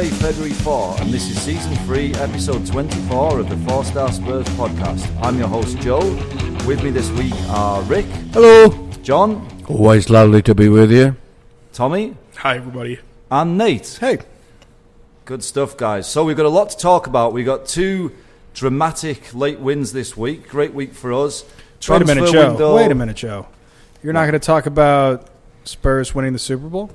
Thursday, February 4, and this is Season 3, Episode 24 of the 4-Star Spurs podcast. I'm your host, Joe. With me this week are Rick. Hello. John. Always lovely to be with you. Tommy. Hi, everybody. And Nate. Hey. Good stuff, guys. So we've got a lot to talk about. We've got two dramatic late wins this week. Great week for us. Wait a minute, Joe. You're not going to talk about Spurs winning the Super Bowl?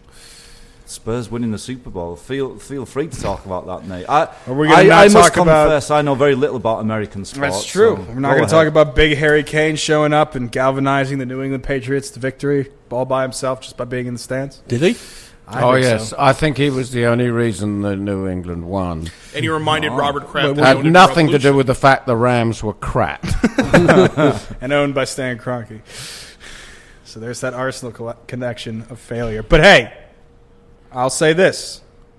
Spurs winning the Super Bowl. Feel free to talk about that, Nate. I must confess, I know very little about American sports. That's true. So We're not going to talk about big Harry Kane showing up and galvanizing the New England Patriots to victory all by himself just by being in the stands. Did he? Oh, yes. So. I think he was the only reason the New England won. And he reminded Robert Kraft. It had nothing to do with the fact the Rams were crap. And owned by Stan Kroenke. So there's that Arsenal connection of failure. But hey, I'll say this.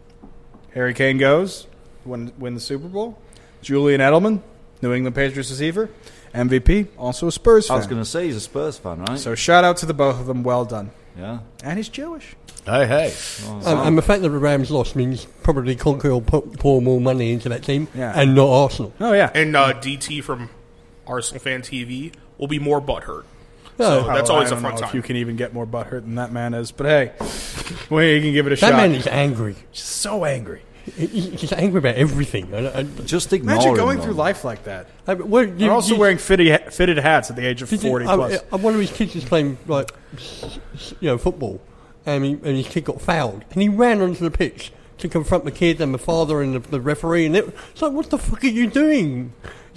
Harry Kane goes, win the Super Bowl. Julian Edelman, New England Patriots receiver, MVP, also a Spurs fan. I was going to say he's a Spurs fan, right? So shout out to the both of them. Well done. Yeah. And he's Jewish. Hey. And the fact that the Rams lost means probably Conquer will pour more money into that team and not Arsenal. Oh, yeah. And DT from Arsenal Fan TV will be more butthurt. So that's always a fun I don't know time. if you can even get more butthurt than that man is. But hey, you can give it a that shot. man is angry. Just so angry. He's just angry about everything. Just ignore Imagine him, going though. through life like that. You're also wearing fitted hats at the age of 40 plus. One of his kids was playing football, and his kid got fouled, and he ran onto the pitch to confront the kid and the father and the referee, and it's like, what the fuck are you doing?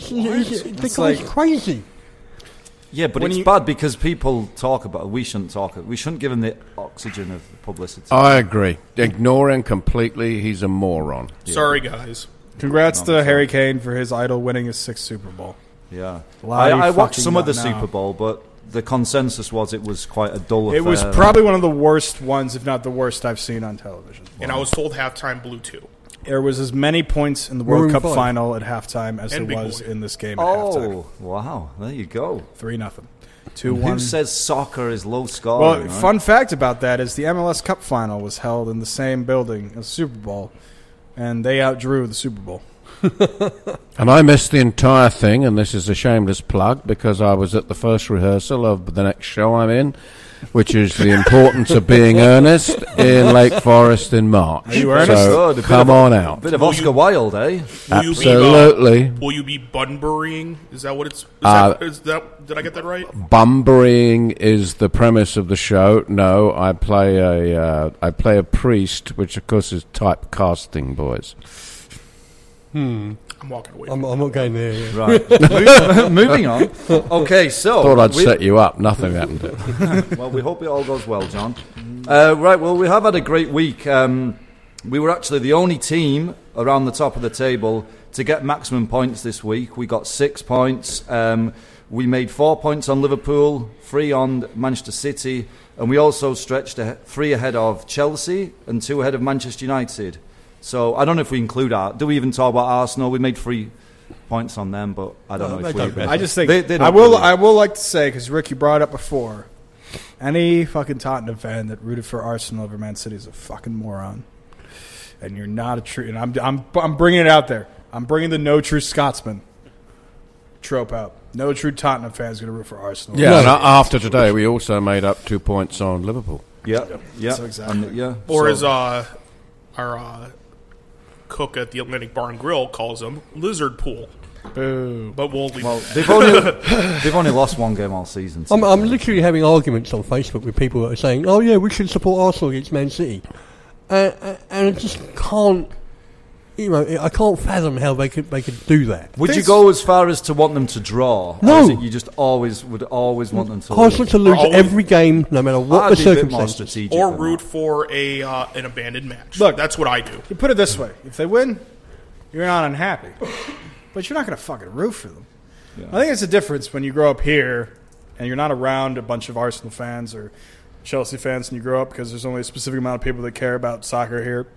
The guy's crazy. Yeah, but it's bad because people talk about it. We shouldn't talk it. We shouldn't give him the oxygen of publicity. I agree. Ignore him completely. He's a moron. Yeah. Sorry, guys. Congrats to Harry Kane for his idol winning his 6th Super Bowl. Yeah. I watched some of the Super Bowl, but the consensus was it was quite a dull affair. It was probably one of the worst ones, if not the worst, I've seen on television. And I was told halftime blew 2. There was as many points in the World Cup final at halftime as and there was in this game at Oh, halftime. wow. There you go. 3-0. 2-1. Who says soccer is low scoring? Well, right? Fun fact about that is the MLS Cup final was held in the same building as the Super Bowl, and they outdrew the Super Bowl. And I missed the entire thing, and this is a shameless plug because I was at the first rehearsal of the next show I'm in, which is The Importance of Being Earnest in Lake Forest in March. Are you earnest? So come on out. A bit of Oscar Wilde, eh? Absolutely. Will you be bunburying? Is that what it's... Did I get that right? Bunburying is the premise of the show. No, I play a priest, which of course is typecasting, boys. I'm walking away. I'm not going there yet. Right. Moving on. Okay, so... Thought I'd set you up. Nothing happened. Well, we hope it all goes well, John. Right, well, we have had a great week. We were actually the only team around the top of the table to get maximum points this week. We got 6 points. We made 4 points on Liverpool, 3 on Manchester City, and we also stretched 3 ahead of Chelsea and 2 ahead of Manchester United. So I don't know if we include do we even talk about Arsenal? We made 3 points on them, but I don't know if we... I just think... They I will like to say, because Rick, you brought it up before, any fucking Tottenham fan that rooted for Arsenal over Man City is a fucking moron. And you're not a true... And I'm bringing it out there. I'm bringing the no true Scotsman trope out. No true Tottenham fan is going to root for Arsenal. Yeah, and after today, we also made up 2 points on Liverpool. Yeah. So exactly. Or as our cook at the Atlantic Bar and Grill calls them, lizard pool. Boo. But we'll leave they've only lost 1 game all season. I'm literally having arguments on Facebook with people that are saying, oh yeah, we should support Arsenal against Man City. And I just can't... I can't fathom how they could do that. Would you go as far as to want them to draw? No. Or is it you just would always want them to Arsenal lose? to lose every game, no matter what the circumstances. Or root for an abandoned match. Look, that's what I do. You put it this way. If they win, you're not unhappy. But you're not going to fucking root for them. Yeah. I think it's a difference when you grow up here and you're not around a bunch of Arsenal fans or Chelsea fans and you grow up because there's only a specific amount of people that care about soccer here.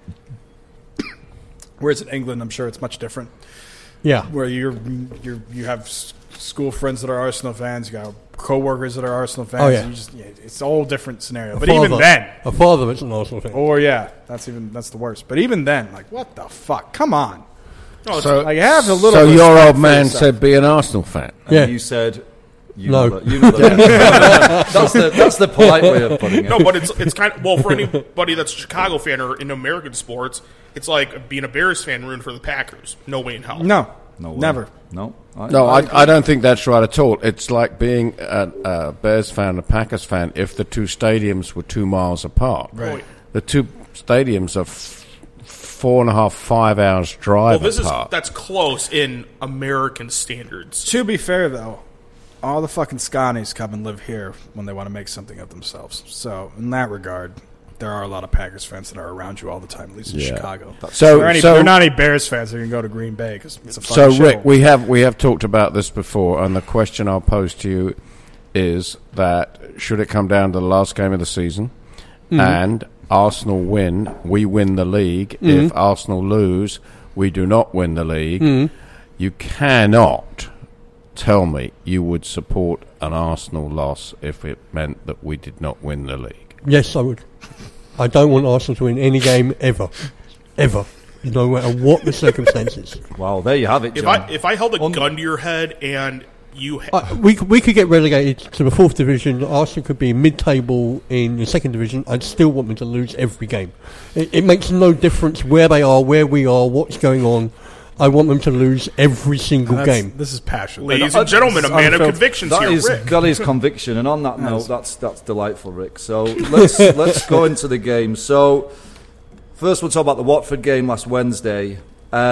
Whereas in England, I'm sure it's much different. Yeah, where you have school friends that are Arsenal fans. You got co-workers that are Arsenal fans. Oh, yeah. It's a whole different scenario. But even then, a father is an Arsenal fan. that's the worst. But even then, like, what the fuck? Come on. No, So, Like, have a little. so respect your old for man yourself. said be an Arsenal fan. And Yeah. you said, No. That's the polite way of putting it. no, but it's kind of, well, for anybody that's a Chicago fan or in American sports, it's like being a Bears fan rooting for the Packers. No way in hell. No, No way. never. No. No, I don't think that's right at all. It's like being a Bears fan and a Packers fan if the two stadiums were 2 miles apart. Right. The two stadiums are 4.5, 5 hours drive Well, apart. that's close in American standards. To be fair, though, all the fucking Scotties come and live here when they want to make something of themselves. So, in that regard, there are a lot of Packers fans that are around you all the time, at least in Yeah. Chicago. So- if so- they're not any Bears fans, they can go to Green Bay because it's a So, fucking Rick, shithole. we have talked about this before, and the question I'll pose to you is that should it come down to the last game of the season, and Arsenal win, we win the league. If Arsenal lose, we do not win the league. You cannot tell me you would support an Arsenal loss if it meant that we did not win the league. Yes, I would. I don't want Arsenal to win any game ever. Ever. No matter what the circumstances. Well, there you have it, John. If I held a gun to your head and you We could get relegated to the 4th division. Arsenal could be mid-table in the 2nd division. I'd still want them to lose every game. It makes no difference where they are, where we are, what's going on. I want them to lose every single game. This is passion. ladies and gentlemen, a man of convictions That here, is Rick. that is conviction, and on that note, that's delightful, Rick. So let's go into the game. So first, we'll talk about the Watford game last Wednesday.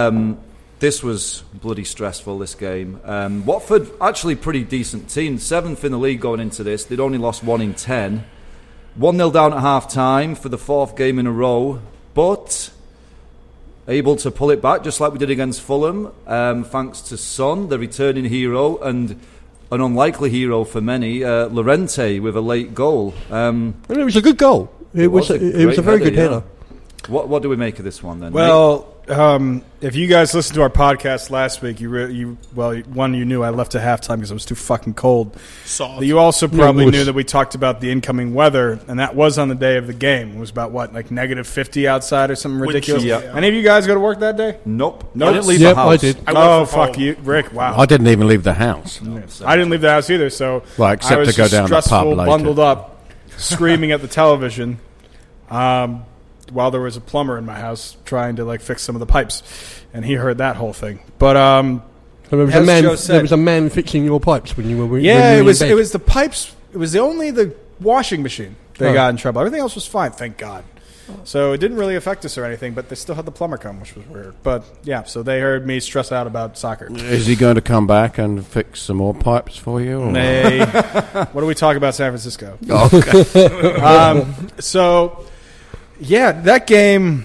This was bloody stressful. This game, Watford actually pretty decent team, 7th in the league going into this. They'd only lost 1 in 10, 1-0 down at half time for the 4th game in a row, but able to pull it back, just like we did against Fulham, thanks to Son, the returning hero, and an unlikely hero for many, Llorente with a late goal. And it was a good goal. It was a great very good yeah. header. What do we make of this one then? Well, if you guys listened to our podcast last week, you knew I left at halftime because it was too fucking cold. Soft. But you also probably it was. knew that we talked about the incoming weather, and that was on the day of the game. It was about, what, like negative 50 outside or something Which- ridiculous? yeah. Any of you guys go to work that day? Nope. Nope. I didn't leave Yep, the house. I did. I work Oh, from fuck home. you. Rick, wow. I didn't even leave the house. I didn't leave the house either, so Well, except I was to go just down the pub stressful, later. bundled up, screaming at the television, while there was a plumber in my house trying to like fix some of the pipes, and he heard that whole thing. But So there was As a man. Joe said- There was a man fixing your pipes when you were. when you yeah, were it was in bed. the pipes. It was only the washing machine that Oh. got in trouble. Everything else was fine, thank God. So it didn't really affect us or anything, but they still had the plumber come, which was weird. But yeah, so they heard me stress out about soccer. Is he going to come back and fix some more pipes for you? Or? Hey, what do we talk about San Francisco? Okay. So, yeah, that game,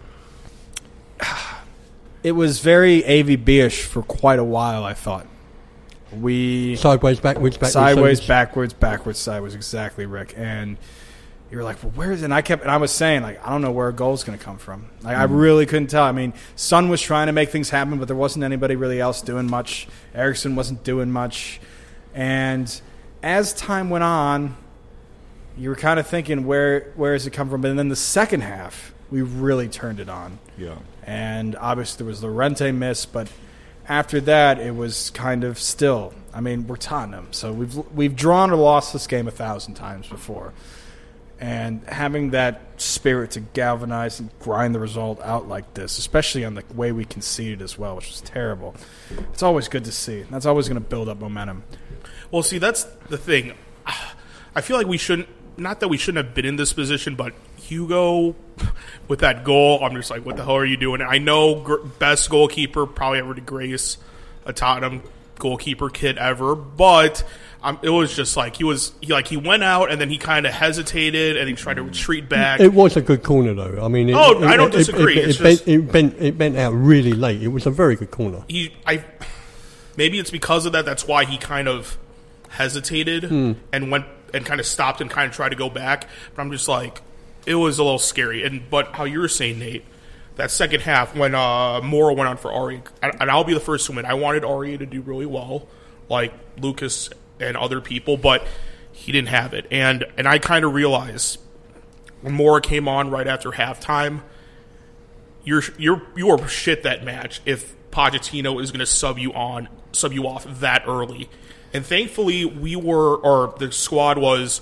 it was very AVB-ish for quite a while, I thought. We sideways, backwards, sideways, backwards, sideways, exactly, Rick. And you were like, well, where is it? And I was saying, like, I don't know where a goal's going to come from. Like, I really couldn't tell. I mean, Son was trying to make things happen, but there wasn't anybody really else doing much. Eriksson wasn't doing much. And as time went on, you were kind of thinking, where does it come from? But then the second half, we really turned it on. Yeah. And obviously there was the Llorente miss, but after that it was kind of still. I mean, we're Tottenham, so we've drawn or lost this game 1,000 times before. And having that spirit to galvanize and grind the result out like this, especially on the way we conceded as well, which was terrible, it's always good to see. That's always going to build up momentum. Well, see, that's the thing. I feel like we shouldn't, not that we shouldn't have been in this position, but Hugo, with that goal, I'm just like, what the hell are you doing? I know best goalkeeper probably ever to grace a Tottenham goalkeeper kit ever, but it was just like he went out and then he kind of hesitated and he tried to retreat back. It was a good corner, though. I mean, I don't disagree. It bent out really late. It was a very good corner. Maybe it's because of that. That's why he kind of hesitated and went and kind of stopped and kind of tried to go back. But I'm just like, it was a little scary. But how you were saying, Nate, that second half when Mora went on for Ari, and I'll be the first to admit, I wanted Ari to do really well. like Lucas and other people, but he didn't have it. And I kind of realized when Mora came on right after halftime, you were shit that match if Pochettino is going to sub you off that early. And thankfully, the squad was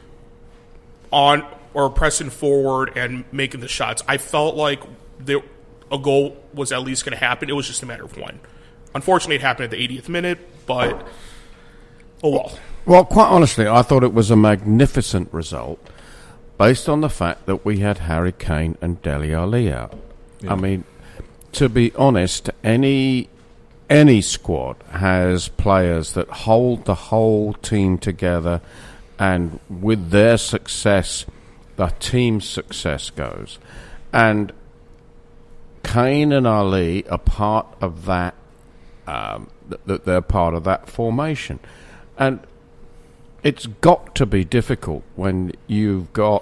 on or pressing forward and making the shots. I felt like a goal was at least going to happen. It was just a matter of one. Unfortunately, it happened at the 80th minute, but oh well. Well, quite honestly, I thought it was a magnificent result based on the fact that we had Harry Kane and Dele Alli out. Yeah. I mean, to be honest, any squad has players that hold the whole team together, and with their success, the team's success goes. And Kane and Ali are part of that. They're part of that formation, and it's got to be difficult when you've got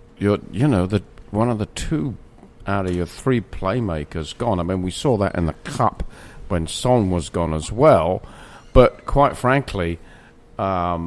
one of the two out of your three playmakers gone. I mean, we saw that in the cup when Son was gone as well. But quite frankly, the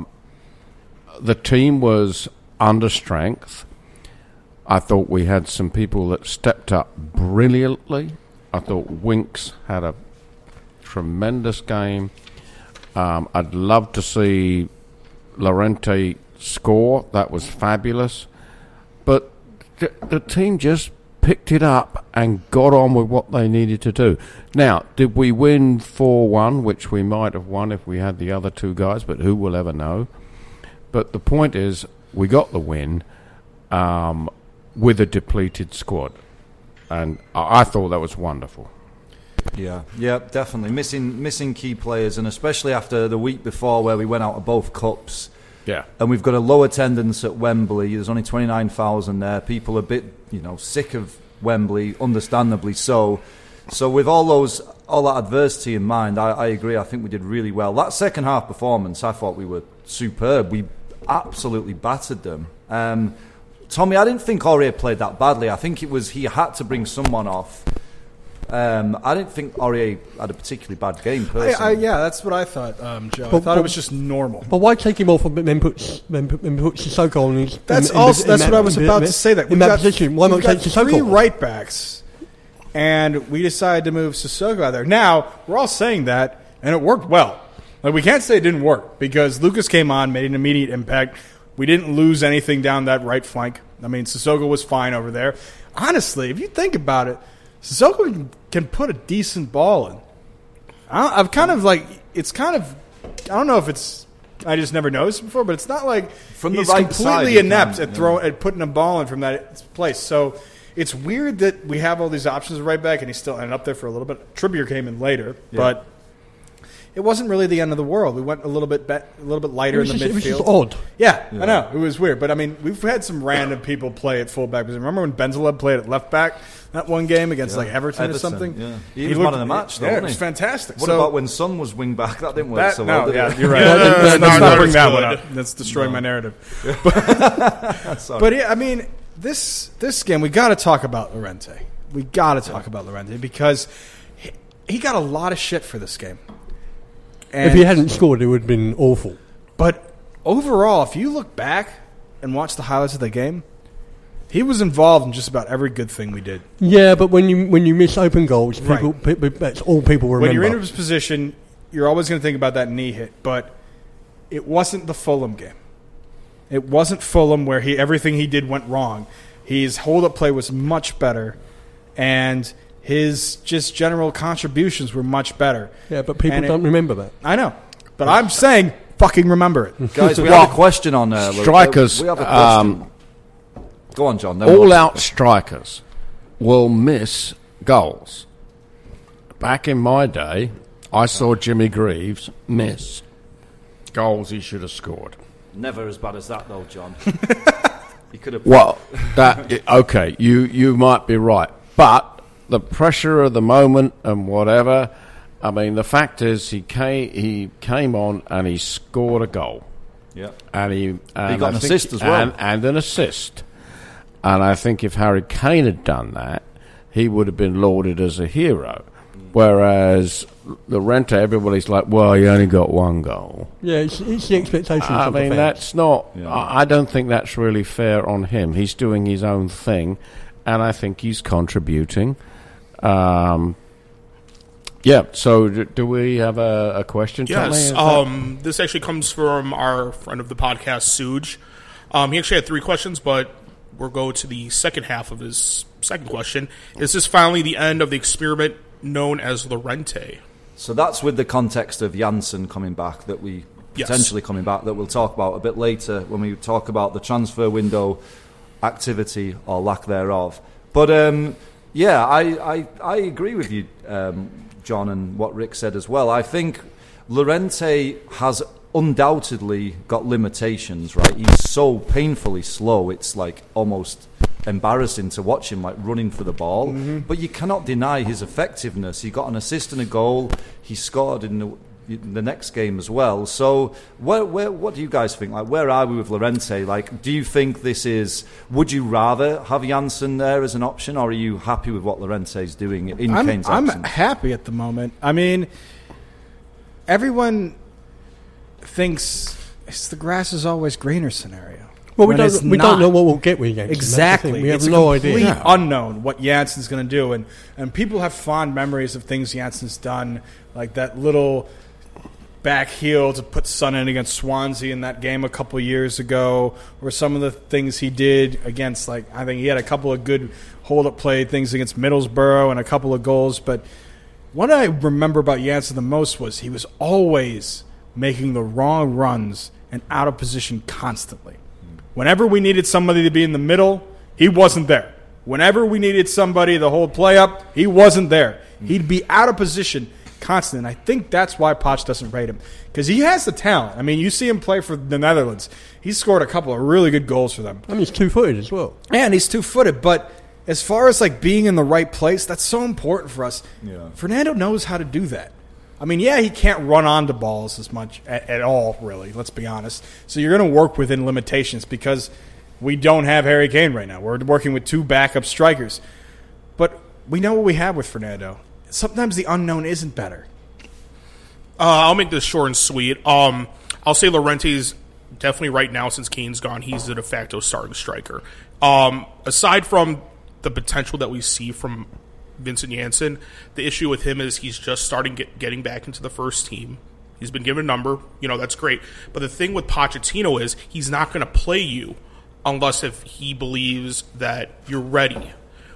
team was under strength. I thought we had some people that stepped up brilliantly. I thought Winks had a tremendous game. I'd love to see Llorente score. That was fabulous. But the team just picked it up and got on with what they needed to do. Now, did we win 4-1, which we might have won if we had the other two guys, but who will ever know? But the point is, we got the win with a depleted squad. And I thought that was wonderful. Yeah, definitely. Missing key players, and especially after the week before where we went out of both cups. Yeah. And we've got a low attendance at Wembley. There's only 29,000 there. People are a bit, sick of Wembley, understandably so. So with all that adversity in mind, I agree. I think we did really well. That second half performance, I thought we were superb. We absolutely battered them. Tommy, I didn't think Aurier played that badly. I think it was he had to bring someone off. I didn't think Aurier had a particularly bad game, personally. Yeah, that's what I thought, Joe. I thought it was just normal. But why take him off and then put Sissoko on his... That's what I was about to say. That in that position, why not take Sissoko? Three right backs, and we decided to move Sissoko out there. Now, we're all saying that, and it worked well. Like, we can't say it didn't work, because Lucas came on, made an immediate impact. We didn't lose anything down that right flank. I mean, Sissoko was fine over there. Honestly, if you think about it, Sissoko can put a decent ball in. I don't know if it's, I just never noticed before, but it's not like from he's the right completely side inept at putting a ball in from that place. So it's weird that we have all these options right back, and he's still ended up there for a little bit. Trippier came in later, but it wasn't really the end of the world. We went a little bit lighter in the midfield. It was just odd. Yeah, I know. It was weird. But, I mean, we've had some random people play at fullback. Remember when Benzaleb played at left back that one game against Everton or something? Yeah. He was man of the match, though, yeah, wasn't it was he? fantastic. What about when Son was wing back? That didn't work so well, did it? You're right. Let's not bring that one up. That's destroying my narrative. But yeah, I mean, this game, we got to talk about Llorente. We got to talk about Llorente because he got a lot of shit for this game. And if he hadn't scored, it would have been awful. But overall, if you look back and watch the highlights of the game, he was involved in just about every good thing we did. Yeah, but when you miss open goals, that's all people remember. When you're in his position, you're always going to think about that knee hit. But it wasn't the Fulham game. It wasn't Fulham where everything he did went wrong. His hold-up play was much better, and his just general contributions were much better. Yeah, but people don't remember that. I know. But I'm saying fucking remember it. Guys, we have a question on strikers. We have a question. Go on, John. All-out strikers will miss goals. Back in my day, I saw Jimmy Greaves miss goals he should have scored. Never as bad as that, though, John. He could have... Well, okay, you might be right. But the pressure of the moment and whatever, I mean, the fact is he came on and he scored a goal. Yeah. And he got an assist as well. And an assist. And I think if Harry Kane had done that, he would have been lauded as a hero. Whereas Llorente, everybody's like, well, he only got one goal. Yeah, it's the expectations I of the mean, fans. that's not... Yeah. I don't think that's really fair on him. He's doing his own thing, and I think he's contributing. Yeah, so do we have a question, Yes. Tommy? This actually comes from our friend of the podcast, Suge. He actually had 3 questions, but we'll go to the second half of his second question. Is this finally the end of the experiment known as Llorente? So that's with the context of Janssen coming back, that we Yes. potentially coming back, that we'll talk about a bit later when we talk about the transfer window activity or lack thereof. But yeah, I agree with you, John, and what Rick said as well. I think Llorente has undoubtedly got limitations, right? He's so painfully slow, it's like almost embarrassing to watch him like running for the ball. But you cannot deny his effectiveness. He got an assist and a goal. He scored in the next game as well. So what do you guys think? Like, where are we with Llorente? Like, do you think this is... Would you rather have Janssen there as an option, or are you happy with what Llorente's doing in Kane's I'm absence? happy at the moment. I mean, everyone thinks it's the grass is always greener scenario. Well, we when it's don't not. know what we'll get with Janssen. Exactly. We have It's no a complete idea. unknown what Janssen's going to do. And people have fond memories of things Janssen's done, like that little back heel to put Son in against Swansea in that game a couple of years ago, or some of the things he did against, like, I think he had a couple of good hold-up play things against Middlesbrough and a couple of goals. But what I remember about Janssen the most was he was always making the wrong runs and out of position constantly. Whenever we needed somebody to be in the middle, he wasn't there. Whenever we needed somebody to hold play up, he wasn't there. He'd be out of position constantly. And I think that's why Poch doesn't rate him, because he has the talent. I mean, you see him play for the Netherlands. He's scored a couple of really good goals for them. I mean, he's 2-footed as well. And he's 2-footed, but as far as like being in the right place, that's so important for us. Yeah. Fernando knows how to do that. I mean, yeah, he can't run onto balls as much at all, really, let's be honest. So you're going to work within limitations because we don't have Harry Kane right now. We're working with 2 backup strikers. But we know what we have with Fernando. Sometimes the unknown isn't better. I'll make this short and sweet. I'll say Llorente's definitely right now, since Kane's gone, he's the de facto starting striker. Aside from the potential that we see from Vincent Janssen, the issue with him is he's just starting getting back into the first team. He's been given a number, that's great. But the thing with Pochettino is he's not going to play you unless if he believes that you're ready.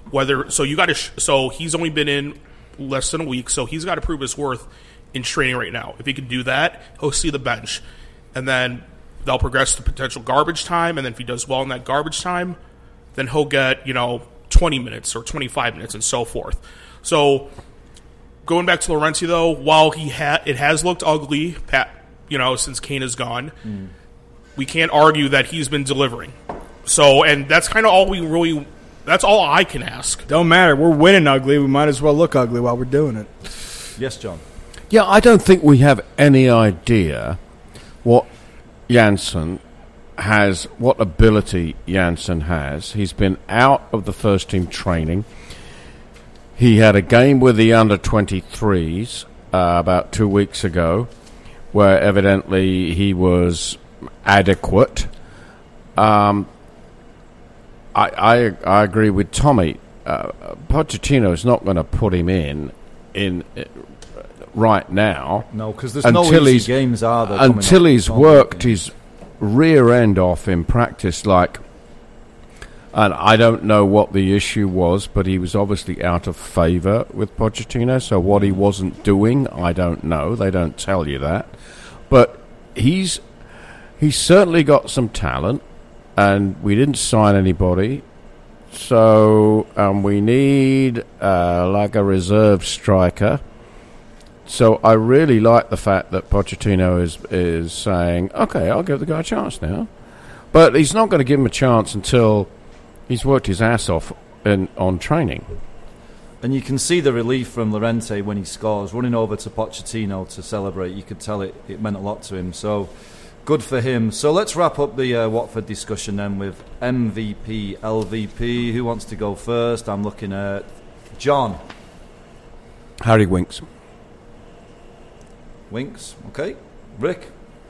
So he's only been in less than a week, so he's got to prove his worth in training right now. If he can do that, he'll see the bench, and then they'll progress to potential garbage time. And then if he does well in that garbage time, then he'll get 20 minutes or 25 minutes and so forth. So going back to Llorente, though, while it has looked ugly, since Kane is gone, we can't argue that he's been delivering. So, and that's kind of all that's all I can ask. Don't matter. We're winning ugly. We might as well look ugly while we're doing it. Yes, John. Yeah, I don't think we have any idea what Janssen has, what ability Janssen has. He's been out of the first team training. He had a game with the under-23s about 2 weeks ago, where evidently he was adequate. I agree with Tommy. Pochettino is not going to put him in right now. No, because there's no easy games, are there? Until he's worked his rear end off in practice, and I don't know what the issue was, but he was obviously out of favour with Pochettino. So what he wasn't doing, I don't know. They don't tell you that, but he's certainly got some talent, and we didn't sign anybody, so we need like a reserve striker. So I really like the fact that Pochettino is saying, okay, I'll give the guy a chance now. But he's not going to give him a chance until he's worked his ass off on training. And you can see the relief from Llorente when he scores, running over to Pochettino to celebrate. You could tell it meant a lot to him. So good for him. So let's wrap up the Watford discussion then with MVP, LVP. Who wants to go first? I'm looking at John. Harry Winks. Winks, okay. Rick?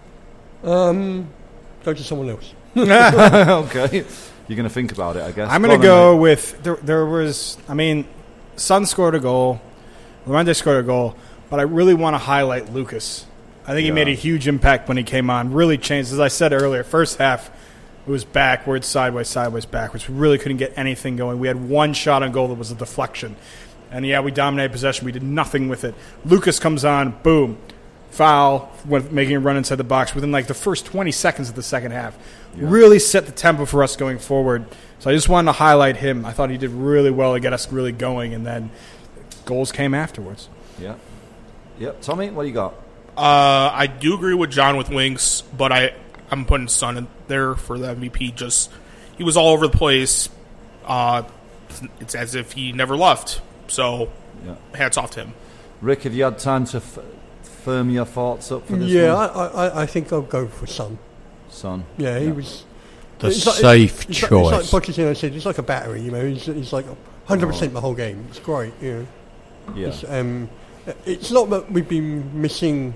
Go to someone else. Okay. You're going to think about it, I guess. I'm going to go with there was. I mean, Son scored a goal, Llorente scored a goal, but I really want to highlight Lucas. I think he made a huge impact when he came on. Really changed, as I said earlier. First half, it was backwards, sideways, backwards. We really couldn't get anything going. We had one shot on goal that was a deflection, and we dominated possession. We did nothing with it. Lucas comes on, boom, foul, making a run inside the box within like the first 20 seconds of the second half. Yeah. Really set the tempo for us going forward. So I just wanted to highlight him. I thought he did really well to get us really going, and then goals came afterwards. Yeah. Yep. Tommy, what do you got? I do agree with John with Winks, but I'm putting Son in there for the MVP. Just he was all over the place. It's as if he never left. So hats off to him. Rick, have you had time to firm your thoughts up for this one? I think I'll go for Son. Son. Yeah, he was the safe choice. It's like Pochettino said, it's like a battery, he's like 100% the whole game. It's great, Yeah. It's not that we've been missing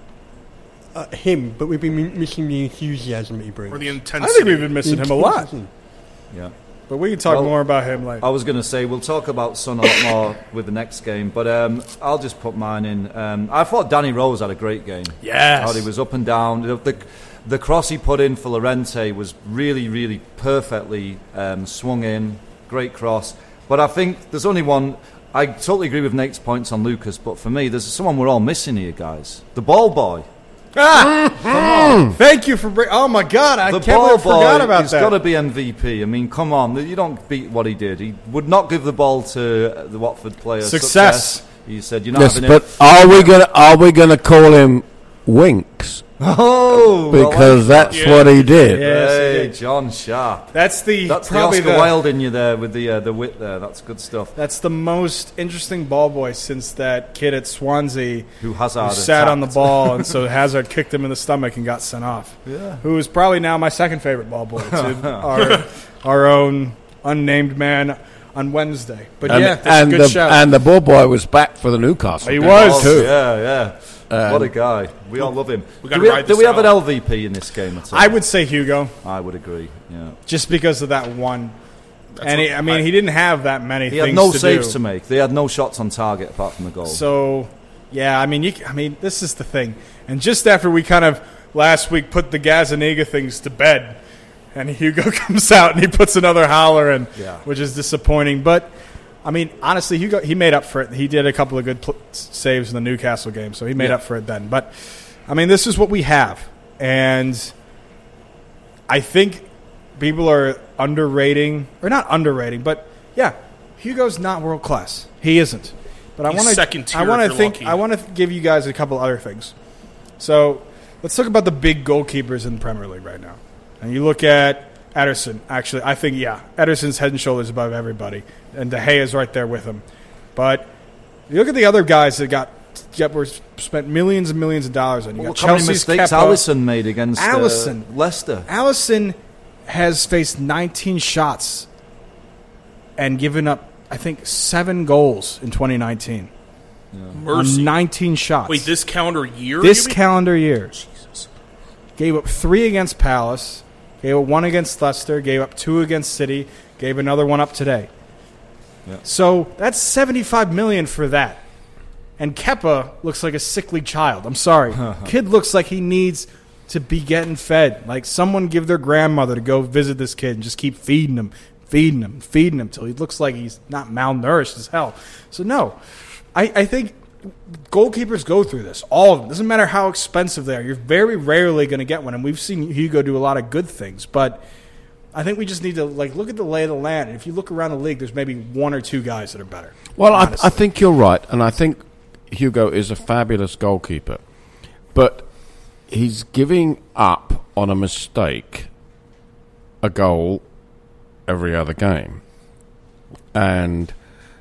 him, but we've been missing the enthusiasm that he brings. Or the intensity. I think we've been missing him a lot. Yeah. But we can talk more about him later. I was going to say, we'll talk about Son a lot more with the next game, but I'll just put mine in. I thought Danny Rose had a great game. Yes. How he was up and down. The cross he put in for Llorente was really, really perfectly swung in. Great cross. But I think there's only one. I totally agree with Nate's points on Lucas, but for me, there's someone we're all missing here, guys. The ball boy. Come on. Thank you for oh my God, I can't believe I forgot about that. He's got to be MVP. I mean, come on. You don't beat what he did. He would not give the ball to the Watford player. Success. He said, "You're not having but it." Are we gonna call him Winks? Oh, because that's what he did. Yes, hey, he did. John Sharp. That's probably the Oscar Wilde in you there with the wit there. That's good stuff. That's the most interesting ball boy since that kid at Swansea who sat attacked on the ball, and so Hazard kicked him in the stomach and got sent off. Yeah. Who is probably now my second favorite ball boy to our own unnamed man on Wednesday. But that's a good shout. And the ball boy was back for the Newcastle. He was too. Yeah. What a guy. We all love him. Do we have an LVP in this game at all? I would say Hugo. I would agree, yeah. Just because of that one. And he didn't have that many things to do. He had no saves to make. They had no shots on target apart from the goal. So, yeah, this is the thing. And just after we kind of last week put the Gazzaniga things to bed, and Hugo comes out and he puts another howler in, which is disappointing. But honestly, Hugo, he made up for it. He did a couple of good saves in the Newcastle game, so he made up for it then. But, this is what we have. And I think people are underrating, or not underrating, but, Hugo's not world class. He isn't. But I want to give you guys a couple other things. So let's talk about the big goalkeepers in the Premier League right now. And you look at Ederson. Actually, I think, Ederson's head and shoulders above everybody. And De Gea is right there with him. But you look at the other guys that were spent millions and millions of dollars on. You got how many Chelsea's mistakes Kepa. Alisson made against Leicester. Alisson has faced 19 shots and given up, I think, 7 goals in 2019. Mercy. On 19 shots. Wait, this calendar year? Calendar year. Jesus. Gave up 3 against Palace. Gave up 1 against Leicester. Gave up 2 against City. Gave another 1 up today. Yeah. So that's $75 million for that. And Kepa looks like a sickly child. I'm sorry. Kid looks like he needs to be getting fed. Like someone give their grandmother to go visit this kid and just keep feeding him till he looks like he's not malnourished as hell. So no, I think goalkeepers go through this. All of them. Doesn't matter how expensive they are. You're very rarely going to get one. And we've seen Hugo do a lot of good things. But I think we just need to look at the lay of the land. And if you look around the league, there's maybe 1 or 2 guys that are better. Well, I think you're right. And I think Hugo is a fabulous goalkeeper. But he's giving up on a mistake a goal every other game. And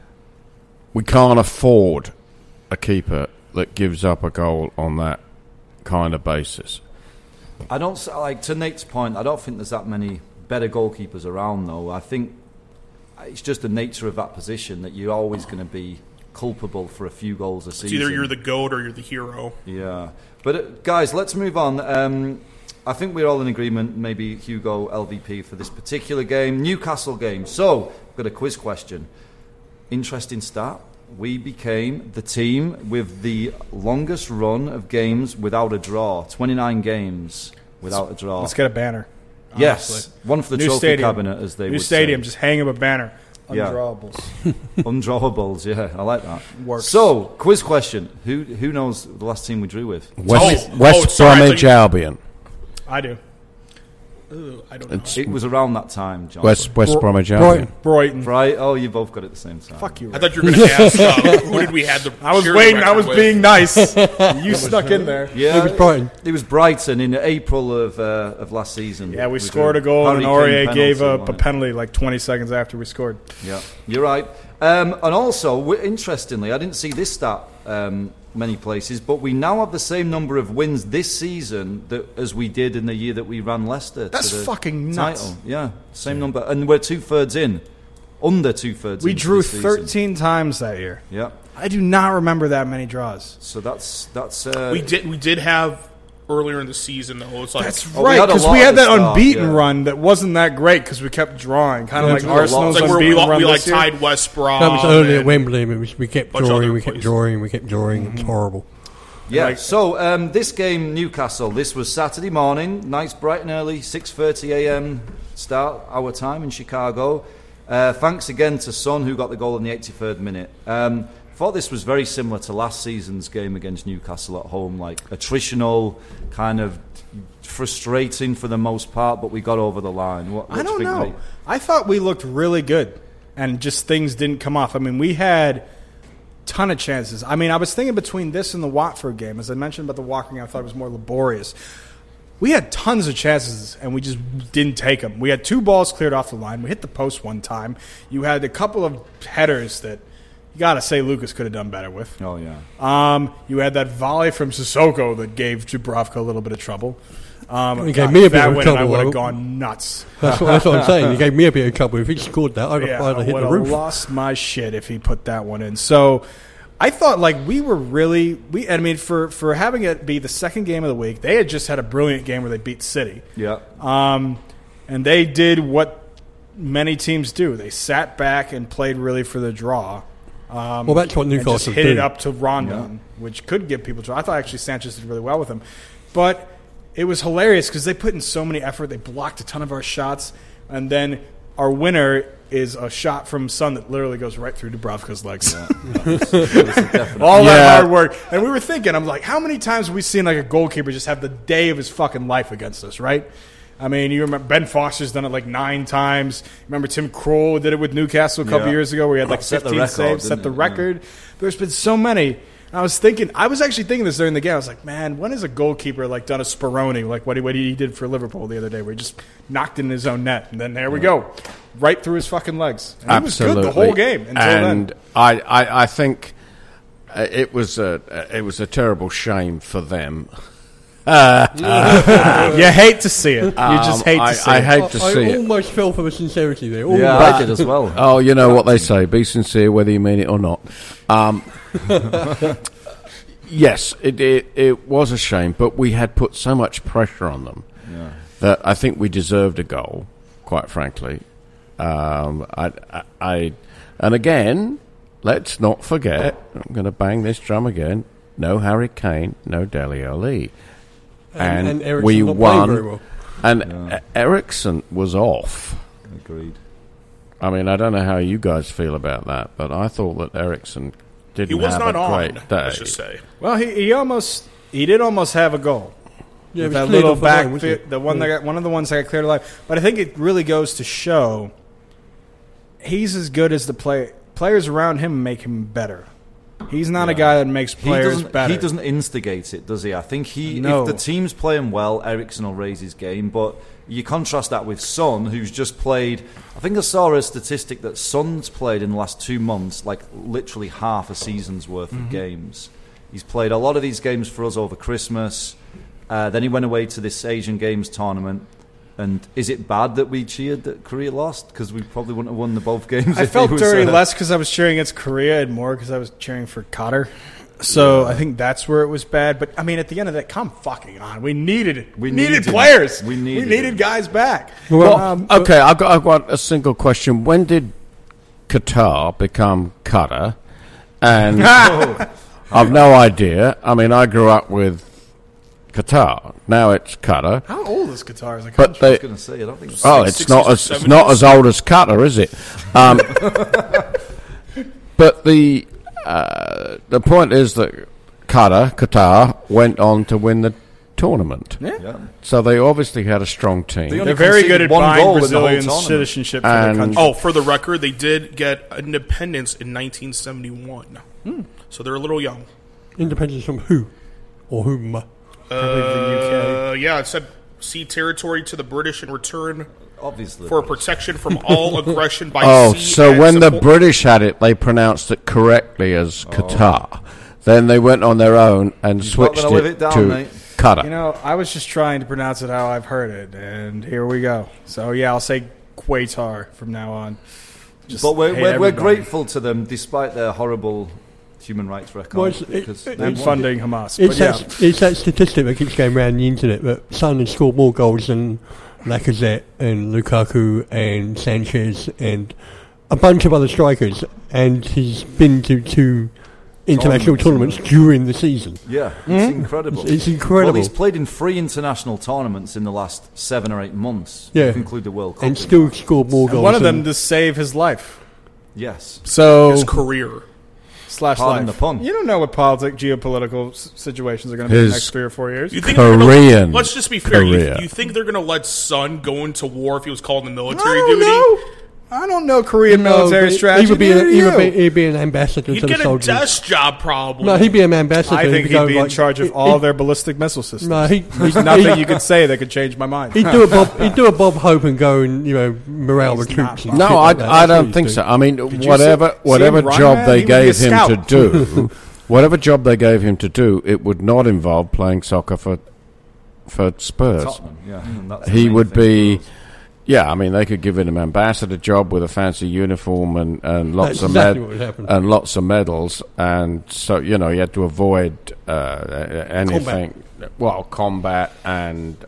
we can't afford a keeper that gives up a goal on that kind of basis. I don't to Nate's point. I don't think there's that many better goalkeepers around, though. I think it's just the nature of that position that you're always going to be culpable for a few goals a season. It's either you're the GOAT or you're the hero. Yeah. But, guys, let's move on. I think we're all in agreement, maybe Hugo LVP for this particular game. Newcastle game. So, I've got a quiz question. Interesting stat. We became the team with the longest run of games without a draw. 29 games without a draw. Let's get a banner. Yes. Honestly. One for the New trophy stadium. cabinet, as they New would stadium, say. just hang up a banner. Yeah. Undrawables. Undrawables, yeah, I like that. Works. So, quiz question. Who knows the last team we drew with? West sorry, Bromwich Albion. I do. I don't know. It was around that time, John. West Bromwich Albion. Brighton. Right? Oh, you both got it at the same time. Fuck you. I thought you were going to ask who did we have the I was cheer waiting. I director was with. being nice. You snuck in there. Yeah, It was Brighton. It was Brighton in April of last season. Yeah, we drew. scored a goal, Harry and Kane Aurier gave penalty, up a wasn't it? penalty like 20 seconds after we scored. Yeah, you're right. And also, interestingly, I didn't see this stat many places, but we now have the same number of wins this season as we did in the year that we ran Leicester. That's to the fucking nuts. title. Yeah, same number, and we're 2/3 in, under 2/3. We into drew this season. 13 times that year. Yeah, I do not remember that many draws. so that's We did have earlier in the season though. It's like That's Oh, we right, had a because lot we at had the that start, unbeaten yeah. run that wasn't that great because we kept drawing, kind of Yeah, like we had a lot. Arsenal's it's like unbeaten we run like this year. tied West Brom. That was early at and- Wembley. And we kept Bunch of drawing, other we kept places. drawing, we kept drawing. It was horrible. Yeah, Like- so this game, Newcastle, this was Saturday morning, nice bright and early, 6:30 a.m. start, our time in Chicago. Thanks again to Son, who got the goal in the 83rd minute. Thought this was very similar to last season's game against Newcastle at home, like attritional, kind of frustrating for the most part, but we got over the line. What I do you don't think, know. mate? I thought we looked really good, and just things didn't come off. I mean, we had ton of chances. I mean, I was thinking between this and the Watford game, as I mentioned about the walking, I thought it was more laborious. We had tons of chances, and we just didn't take them. We had 2 balls cleared off the line. We hit the post one time. You had a couple of headers that you got to say Lucas could have done better with. Oh, yeah. You had that volley from Sissoko that gave Dubravka a little bit of trouble. It gave me a bit that of went and I trouble, would have though. gone nuts. That's what I'm saying. He gave me a bit of trouble. If he scored that, I'd Yeah, have I hit would the have roof. lost my shit if he put that one in. So I thought like we were really I mean for having it be the second game of the week, they had just had a brilliant game where they beat City. Yeah. And they did what many teams do. They sat back and played really for the draw. Well, that's what And just Newcastle hit do. it up to Rondon, which could give people trouble. I thought actually Sanchez did really well with him. But it was hilarious because they put in so many effort. They blocked a ton of our shots. And then our winner is a shot from Son that literally goes right through Dubravka's legs. All that Yeah. hard work. And we were thinking, I'm like, how many times have we seen like a goalkeeper just have the day of his fucking life against us, right? I mean, you remember Ben Foster's done it like 9 times. Remember Tim Krul did it with Newcastle a couple Yeah. years ago where he had like Set the 15 record, saves, set didn't the it? record. There's been so many. I was actually thinking this during the game. I was like, man, when has a goalkeeper like done a Speroni, like what he did for Liverpool the other day, where he just knocked in his own net, and then there we go, right through his fucking legs. And he was good the whole game until and then. I think it was a terrible shame for them. You hate to see it. You just hate to see I it. hate to see I it. almost fell for the sincerity there. Yeah, Almost. I did as well. Oh, you know what they say: be sincere, whether you mean it or not. Yes, it was a shame, but we had put so much pressure on them that I think we deserved a goal. Quite frankly, and again, let's not forget. I'm going to bang this drum again. No Harry Kane, no Dele Alli, and Eriksen we not playing won. very well. And Eriksen was off. Agreed. I mean, I don't know how you guys feel about that, but I thought that Eriksen didn't He was have not a on, great day. let's just say. Well, he did almost have a goal. Yeah, it With was that cleared little off the line, back, wasn't it? the one that got one of the ones that got cleared alive. But I think it really goes to show he's as good as the players around him make him better. He's not a guy that makes players better. He doesn't instigate it, does he? I think No. if the team's playing well, Eriksen will raise his game. But you contrast that with Son, who's just played. I think I saw a statistic that Son's played in the last 2 months, like literally half a season's worth of games. He's played a lot of these games for us over Christmas. Then he went away to this Asian Games tournament. And is it bad that we cheered that Korea lost? Because we probably wouldn't have won the both games. I if felt he was, dirty less because I was cheering against Korea and more because I was cheering for Qatar. So I think that's where it was bad. But I mean, at the end of that, come fucking on. We needed players. We needed guys back. Well, okay, I've got a single question. When did Qatar become Qatar? And I've no idea. I mean, I grew up with Qatar. Now it's Qatar. How old is Qatar as a But country? I was going to say, I don't think oh, it's not as old as Qatar, is it? But the point is that Qatar went on to win the tournament. Yeah. So they obviously had a strong team. They They're very good at buying goal in the whole Brazilian tournament. citizenship for their And- country. Oh, for the record, they did get independence in 1971. So they're a little young. Independence from who? Or whom? Yeah, it said cede territory to the British in return Obviously. for protection from all aggression by Oh, sea. so and when the support- British had it, they pronounced it correctly as Qatar. Then they went on their own and not switched gonna live it it down, to mate. Qatar. You know, I was just trying to pronounce it how I've heard it, and here we go. So, yeah, I'll say Qatar from now on. Just But we're hate we're everybody. grateful to them despite their horrible human rights record. Well, it's- because it- they And won. funding Hamas. It's But yeah, it's that statistic that keeps going around the internet that Son has scored more goals than Lacazette and Lukaku and Sanchez and a bunch of other strikers, and he's been to two international tournaments during the season. Yeah, it's incredible. It's incredible. Well, he's played in 3 international tournaments in the last 7 or 8 months. Yeah. If you include the World Cup. And still scored more and goals. one of them than- to save his life. Yes. So, his career. slash Pardon life. the pun. You don't know what geopolitical situations are going to be in the His- next 3 or 4 years. You think they're Korean gonna, let's just be fair. career. You think they're going to let Son go into war if he was called in the military I don't duty? know. I don't know Korean military but strategy. He would be, Neither do you. he'd be an ambassador He'd to the get a soldiers. desk job probably. No, he'd be an ambassador. I think go he'd be in like- charge of he- all he- their ballistic missile systems. No, There's nothing you could say that could change my mind. He'd do a Bob Hope and go and morale the He's troops. not and No, shit I, like that. I That's what don't he'd think do. so. I mean, you see whatever him run, job man? they He would be a gave him to scout. do, whatever job they gave him to do, it would not involve playing soccer for Spurs. Tottenham, yeah. And that's the He main would thing be, for us. yeah. I mean, they could give him an ambassador job with a fancy uniform and lots That's of exactly what would happen. and lots of medals, and so you had to avoid anything. Well, combat and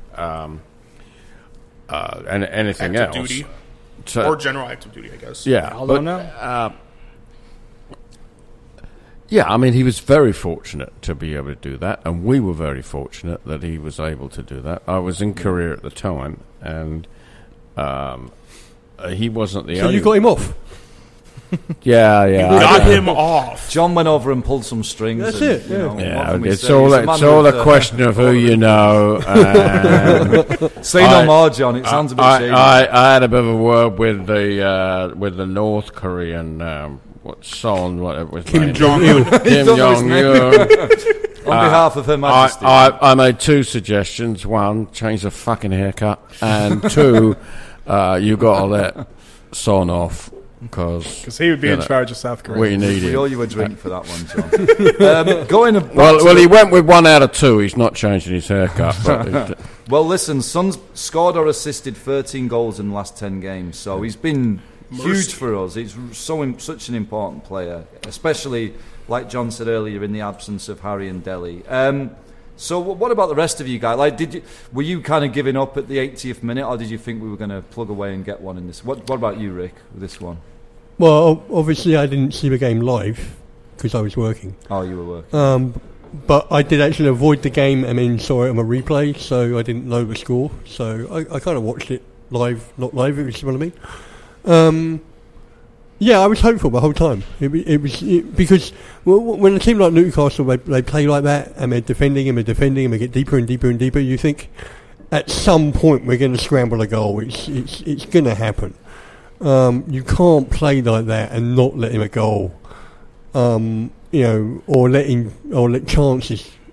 anything active else. duty So- or general active duty, I guess. yeah, I'll but, know. yeah, I mean, he was very fortunate to be able to do that, and we were very fortunate that he was able to do that. I was in Korea at the time, and he wasn't the So only. you got him off. yeah. Got him off. John went over and pulled some strings. That's and, it, you yeah. know, what Yeah, can we it's say? all He's a man it's all with, a question of who you know. And Say no more, John. It sounds a bit shady. I had a bit of a word with the North Korean whatever his Kim name. Jong-un. Kim don't know his Jong Un. On behalf of Her Majesty. I made 2 suggestions. 1, change the fucking haircut, and 2, you got to let Son off because he would be in charge of South Korea. we need we owe him. you a drink for that one, John. Going back Well, to he went with 1 out of 2. He's not changing his haircut. But Well, listen, Son's scored or assisted 13 goals in the last 10 games, so he's been huge for us. He's such an important player, especially, like John said earlier, in the absence of Harry and Dele. So what about the rest of you guys? Like, were you kind of giving up at the 80th minute, or did you think we were going to plug away and get one in this? What about you, Rick, with this one? Well, obviously I didn't see the game live because I was working. Oh, you were working. But I did actually avoid the game and then saw it on a replay, so I didn't know the score. So I kind of watched it live, not live, if you see what I mean. Yeah, I was hopeful the whole time. Because when a team like Newcastle, they play like that, and they're defending and they get deeper and deeper and deeper, you think at some point we're going to scramble a goal. It's going to happen. You can't play like that and not let him a goal. Or let chances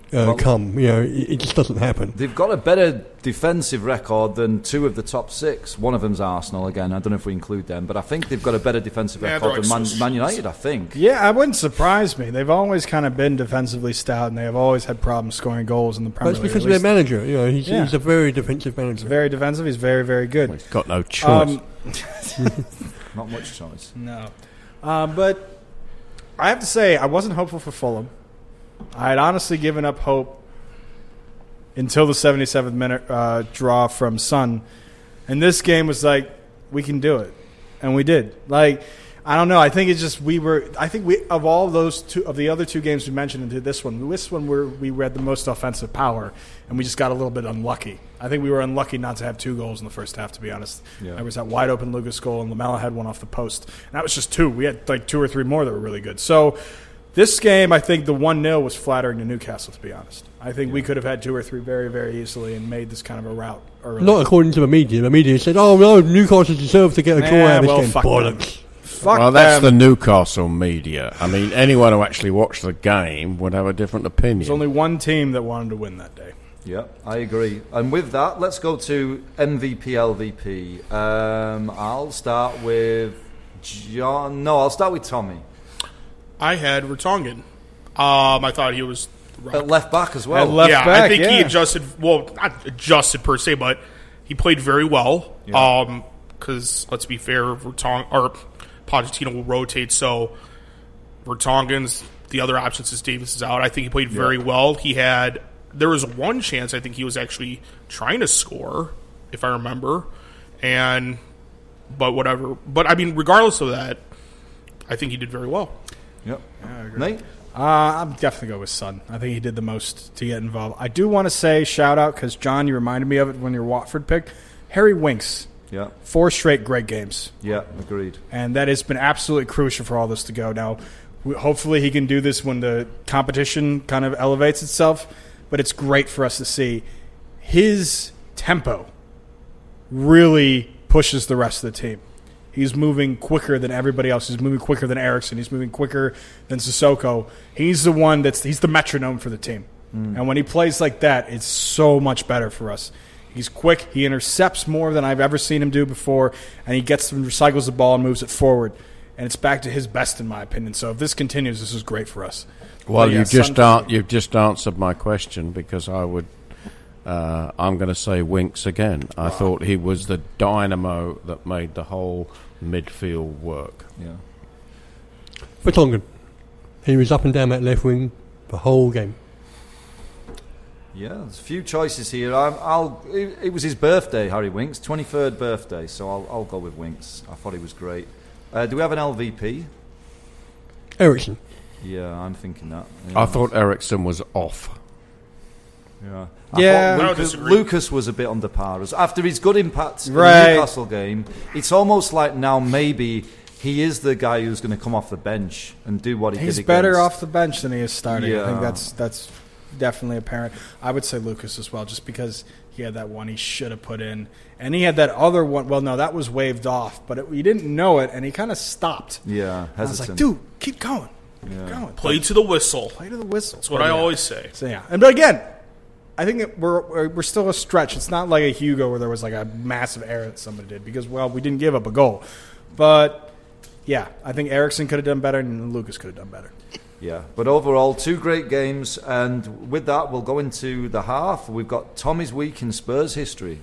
come. It just doesn't happen. They've got a better defensive record than 2 of the top 6. One of them's Arsenal again. I don't know if we include them, but I think they've got a better defensive record than Man United, I think. Yeah, it wouldn't surprise me. They've always kind of been defensively stout, and they have always had problems scoring goals in the Premier League. That's because of their manager. He's a very defensive manager. He's very defensive. He's very, very good. He's got no choice. Not much choice. No. But I have to say, I wasn't hopeful for Fulham. I had honestly given up hope until the 77th minute draw from Son. And this game was like, we can do it. And we did. Like, I don't know. I think it's just of all those two, of the other 2 games we mentioned into this one we had the most offensive power, and we just got a little bit unlucky. I think we were unlucky not to have 2 goals in the first half, to be honest. Yeah. There was that wide open Lucas goal, and Lamela had one off the post. And that was just 2. We had like 2 or 3 more that were really good. So this game, I think the 1-0 was flattering to Newcastle, to be honest. I think we could have had 2 or 3 very, very easily and made this kind of a rout early. Not according to the media. The media said, "Oh no, Newcastle deserved to get a draw out of this game." Fuck Bollocks. Fuck that's them. the Newcastle media. I mean, anyone who actually watched the game would have a different opinion. There's only one team that wanted to win that day. Yeah, I agree. And with that, let's go to MVP, LVP. I'll start with John. No, I'll start with Tommy. I had Vertonghen. I thought he was At left back as well. At left yeah, back, I think he yeah. adjusted. Well, not adjusted per se, but he played very well. Yeah. Because let's be fair, Pochettino will rotate, so Vertonghen's the other option since Davis is out. I think he played very well. There was one chance I think he was actually trying to score, if I remember, but whatever. But I mean, regardless of that, I think he did very well. Yep. I agree. Nate? I'm definitely go with Son. I think he did the most to get involved. I do want to say shout out because John, you reminded me of it when your Watford pick. Harry Winks, Yeah. 4 straight great games, Yeah, agreed. and that has been absolutely crucial for all this to go. Now, hopefully, he can do this when the competition kind of elevates itself. But it's great for us to see his tempo really pushes the rest of the team. He's moving quicker than everybody else. He's moving quicker than Eriksen. He's moving quicker than Sissoko. He's the one he's the metronome for the team. And when he plays like that, it's so much better for us. He's quick. He intercepts more than I've ever seen him do before, and he recycles the ball and moves it forward. And it's back to his best, in my opinion. So if this continues, this is great for us. Well, But yeah, you've just answered my question because I'm going to say Winks again. I thought he was the dynamo that made the whole midfield work. Yeah. Vertonghen. He was up and down that left wing the whole game. Yeah, there's a few choices here. It was his birthday, Harry Winks, 23rd birthday, so I'll go with Winks. I thought he was great. Do we have an LVP? Eriksen. Yeah, I'm thinking that. I thought Eriksen was off. Yeah. Yeah. I I don't thought disagree. Lucas was a bit under par. After his good impact in Right. the Newcastle game, it's almost like now maybe he is the guy who's going to come off the bench and do what he He's did better against. off the bench than he is starting. I think Yeah. that's definitely apparent. I would say Lucas as well, just because he had that one he should have put in, and he had that other one. Well, no, that was waved off, but he didn't know it, and he kind of stopped. Yeah, I was hesitant. like, dude, keep going, Yeah. keep going, Play to the whistle. play to the whistle. That's what I always say. So yeah, but again, I think we're still a stretch. It's not like a Hugo where there was like a massive error that somebody did because we didn't give up a goal, but yeah, I think Eriksen could have done better and Lucas could have done better. Yeah, but overall, 2 great games, and with that, we'll go into the half. We've got Tommy's Week in Spurs history.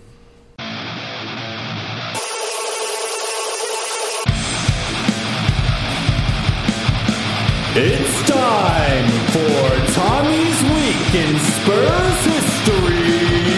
It's time for Tommy's Week in Spurs History.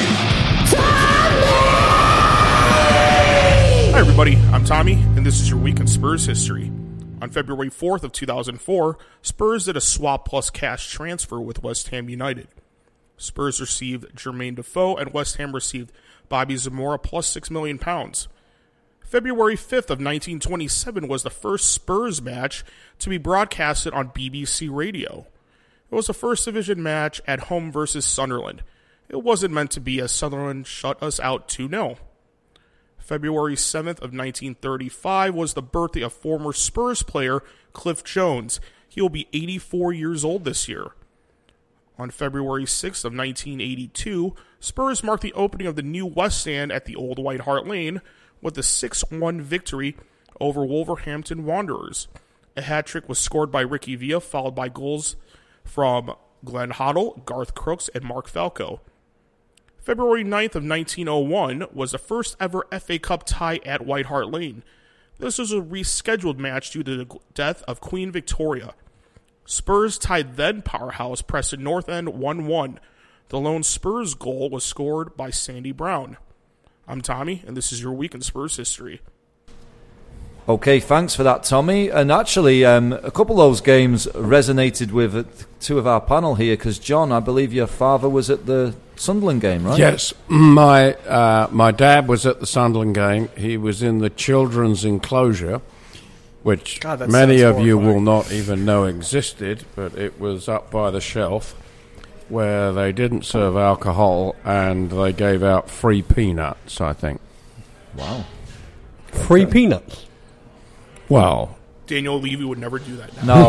Hi, everybody. I'm Tommy, and this is your Week in Spurs history. On February 4th of 2004, Spurs did a swap plus cash transfer with West Ham United. Spurs received Jermaine Defoe, and West Ham received Bobby Zamora plus £6 million. February 5th of 1927 was the first Spurs match to be broadcasted on BBC Radio. It was a First Division match at home versus Sunderland. It wasn't meant to be as Sunderland shut us out 2-0. February 7th of 1935 was the birthday of former Spurs player Cliff Jones. He will be 84 years old this year. On February 6th of 1982, Spurs marked the opening of the new West Stand at the Old White Hart Lane with a 6-1 victory over Wolverhampton Wanderers. A hat-trick was scored by Ricky Villa, followed by goals from Glenn Hoddle, Garth Crooks, and Mark Falco. February 9th of 1901 was the first ever FA Cup tie at White Hart Lane. This was a rescheduled match due to the death of Queen Victoria. Spurs tied then powerhouse Preston North End 1-1. The lone Spurs goal was scored by Sandy Brown. I'm Tommy, and this is your week in Spurs history. Okay, thanks for that, Tommy. And actually, a couple of those games resonated with two of our panel here, because, John, I believe your father was at the Sunderland game, right? Yes, my dad was at the Sunderland game. He was in the children's enclosure, which God, that many sounds of you horrifying. will not even know existed, but it was up by the shelf where they didn't serve alcohol and they gave out free peanuts, I think. Wow. Free peanuts. Well, Daniel Levy would never do that now. No.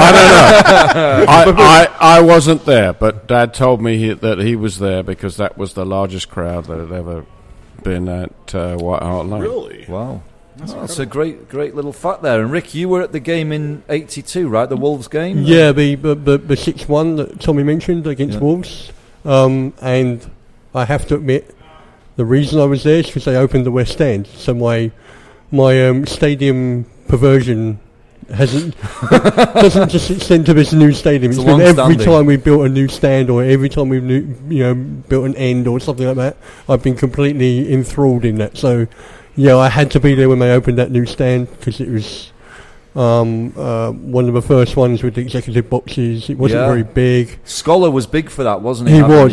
I don't know. I wasn't there, but Dad told me that he was there because that was the largest crowd that had ever been at White Hart Lane. Really? Wow. That's a great little fact there. And Rick, you were at the game in '82, right? The Wolves game? Yeah, the 6-1 that Tommy mentioned against Wolves. And I have to admit, the reason I was there is because they opened the West Stand. So my stadium perversion doesn't just extend to this new stadium. It's been every time we built a new stand or every time we've built an end or something like that, I've been completely enthralled in that. So yeah, I had to be there when they opened that new stand because it was one of the first ones with the executive boxes. It wasn't very big. Scholar was big for that, wasn't he? He was.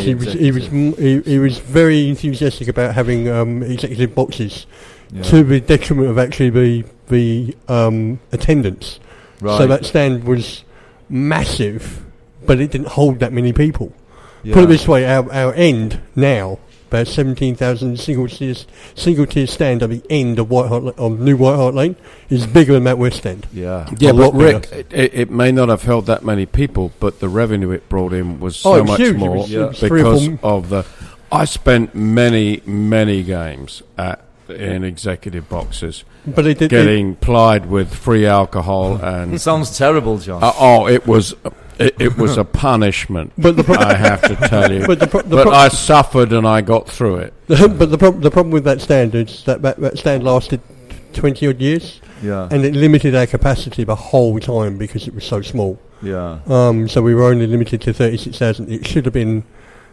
He was very enthusiastic about having executive boxes, to the detriment of actually the attendance. Right. So that stand was massive, but it didn't hold that many people. Yeah. Put it this way: our end now, about 17,000 single tier stand at the end of New White Hart Lane is bigger than that West Stand. Yeah. Yeah, A but lot Rick, bigger. it may not have held that many people, but the revenue it brought in was it so was much huge. more It was 3 or 4 because of the. I spent many games in executive boxes, But it did. getting plied with free alcohol and. Sounds terrible, John. It was. It was a punishment. But the I have to tell you. But I suffered and I got through it. but the problem with that stand is that stand lasted 20 odd years, Yeah. and it limited our capacity the whole time because it was so small. Yeah. So we were only limited to 36,000. It should have been,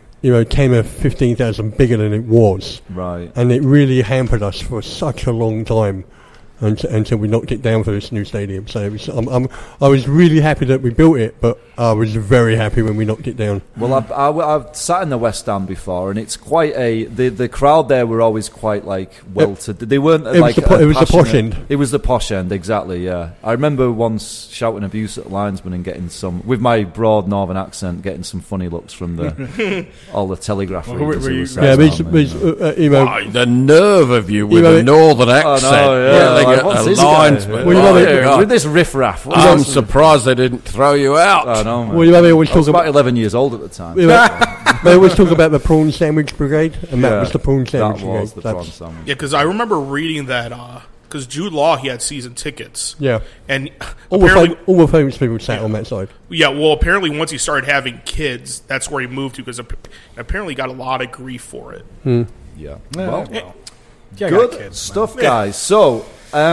10 or 15,000 bigger than it was, Right. and it really hampered us for such a long time until we knocked it down for this new stadium. So it was, I was really happy that we built it, but I was very happy when we knocked it down. Well, I've sat in the West Stand before, and it's quite the crowd there were always quite weltered. They weren't It was the posh end. It was the posh end, exactly. Yeah, I remember once shouting abuse at linesmen and getting with my broad northern accent, getting some funny looks from all the Telegraph readers. who were sat Yeah, down there. The nerve of you with a northern accent. yeah. Yelling at What's the this linesman. guy? With this riff-raff. I'm surprised they didn't throw you out. I know, man. Well, you know, they always I was talk about about 11 years old at the time. they always talk about the prawn sandwich brigade, and that Yeah, was the prawn sandwich that brigade. was the prawn sandwich. Yeah, because I remember reading that because Jude Law, he had season tickets. Yeah, And all the famous people sat on that side. yeah, well, apparently once he started having kids, that's where he moved to because apparently got a lot of grief for it. Yeah. Well, Well, yeah, I got good kids, stuff, guys. So,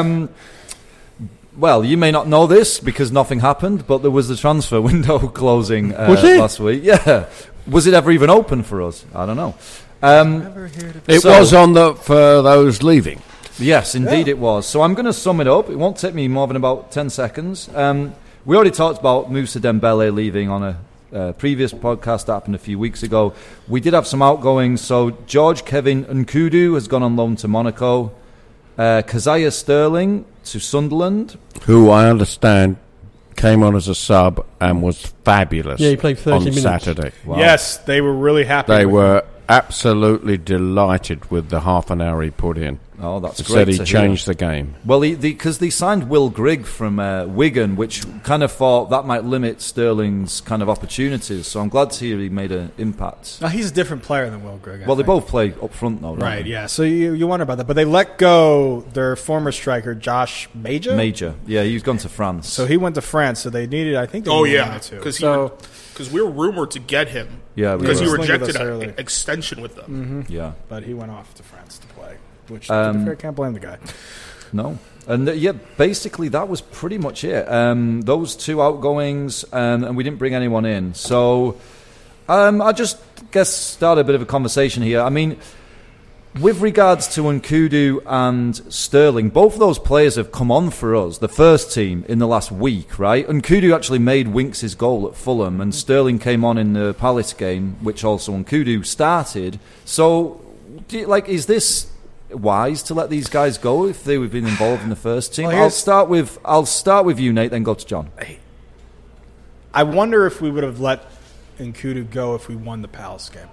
well, you may not know this because nothing happened, but there was the transfer window closing Was it? last week. Yeah. Was it ever even open for us? I don't know. It was on for those leaving. Yes, indeed it was. So I'm going to sum it up. It won't take me more than about 10 seconds. We already talked about Moussa Dembele leaving on a previous podcast that happened a few weeks ago. We did have some outgoings. So George Kevin Nkudu has gone on loan to Monaco. Keziah Sterling to Sunderland. Who I understand came on as a sub and was fabulous. Yeah, he played 30 on minutes. Saturday. Wow. Yes, they were really happy. They with were absolutely delighted with the half an hour he put in. Oh, that's great. Said he to changed hear. the game. Well, because they signed Will Grigg from Wigan, which kind of thought that might limit Sterling's kind of opportunities. So I'm glad to hear he made an impact. No, he's a different player than Will Grigg. Well, they both play up front, though, don't Right, they? yeah. So you wonder about that. But they let go their former striker, Josh Major? Major. Yeah, he's gone to France. So he went to France, so they needed, I think they Oh needed yeah, him to. because we were rumored to get him. Yeah, we because he were. rejected Linked with us earlier. an extension with them. Yeah. But he went off to France to play, which, to be fair, can't blame the guy. No. And basically that was pretty much it. Those two outgoings, and we didn't bring anyone in. So I just guess start a bit of a conversation here. I mean, with regards to Nkudu and Sterling, both of those players have come on for us, the first team, in the last week, right? Nkudu actually made Winks' goal at Fulham, and Sterling came on in the Palace game, which also Nkudu started. So, is this wise to let these guys go if they've been involved in the first team? Well, I'll start with you, Nate, then go to John. I wonder if we would have let Nkudu go if we won the Palace game.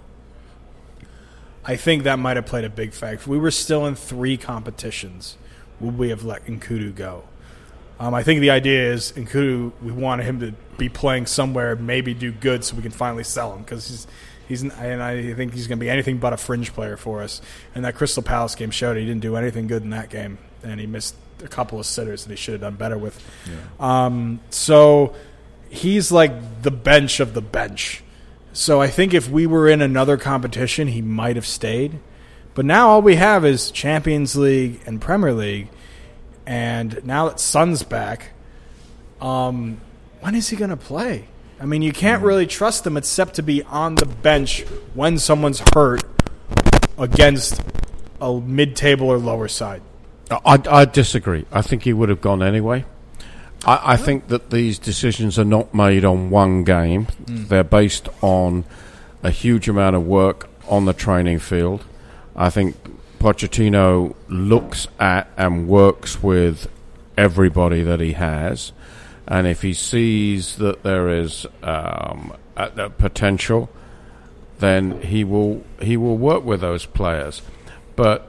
I think that might have played a big factor. If we were still in 3 competitions, would we have let Nkudu go? I think the idea is Nkudu, we wanted him to be playing somewhere, maybe do good so we can finally sell him, because and I think he's going to be anything but a fringe player for us. And that Crystal Palace game showed he didn't do anything good in that game, and he missed a couple of sitters that he should have done better with. Yeah. So he's like the bench of the bench. So I think if we were in another competition, he might have stayed. But now all we have is Champions League and Premier League. And now that Son's back, when is he going to play? I mean, you can't really trust him except to be on the bench when someone's hurt against a mid-table or lower side. I disagree. I think he would have gone anyway. I think that these decisions are not made on one game. They're based on a huge amount of work on the training field. I think Pochettino looks at and works with everybody that he has. And if he sees that there is potential, then he will work with those players. But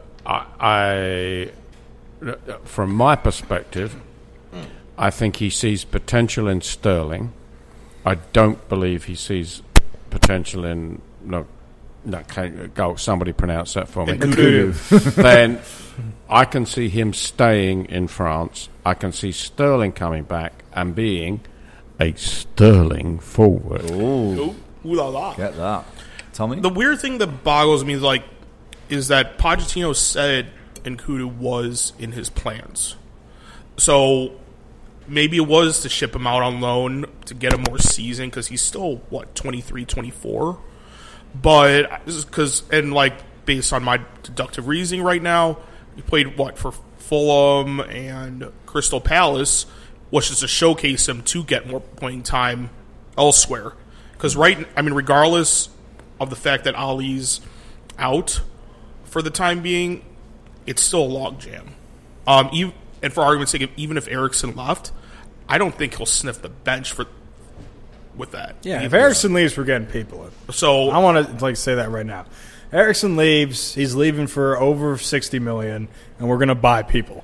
I from my perspective, I think he sees potential in Sterling. I don't believe he sees potential in somebody pronounce that for me. Then I can see him staying in France. I can see Sterling coming back and being a Sterling forward. Ooh, la la. get that. Tommy? The weird thing that boggles me is that Pochettino said Nkudu was in his plans. So maybe it was to ship him out on loan to get him more season because he's still, 23, 24? But, based on my deductive reasoning right now, he played, for Fulham and Crystal Palace, which is to showcase him to get more playing time elsewhere. Because, regardless of the fact that Ali's out for the time being, it's still a logjam. And for argument's sake, even if Eriksen left, I don't think he'll sniff the bench with that. Yeah, if Eriksen leaves, we're getting people in. So I want to say that right now. Eriksen leaves, he's leaving for over $60 million, and we're going to buy people.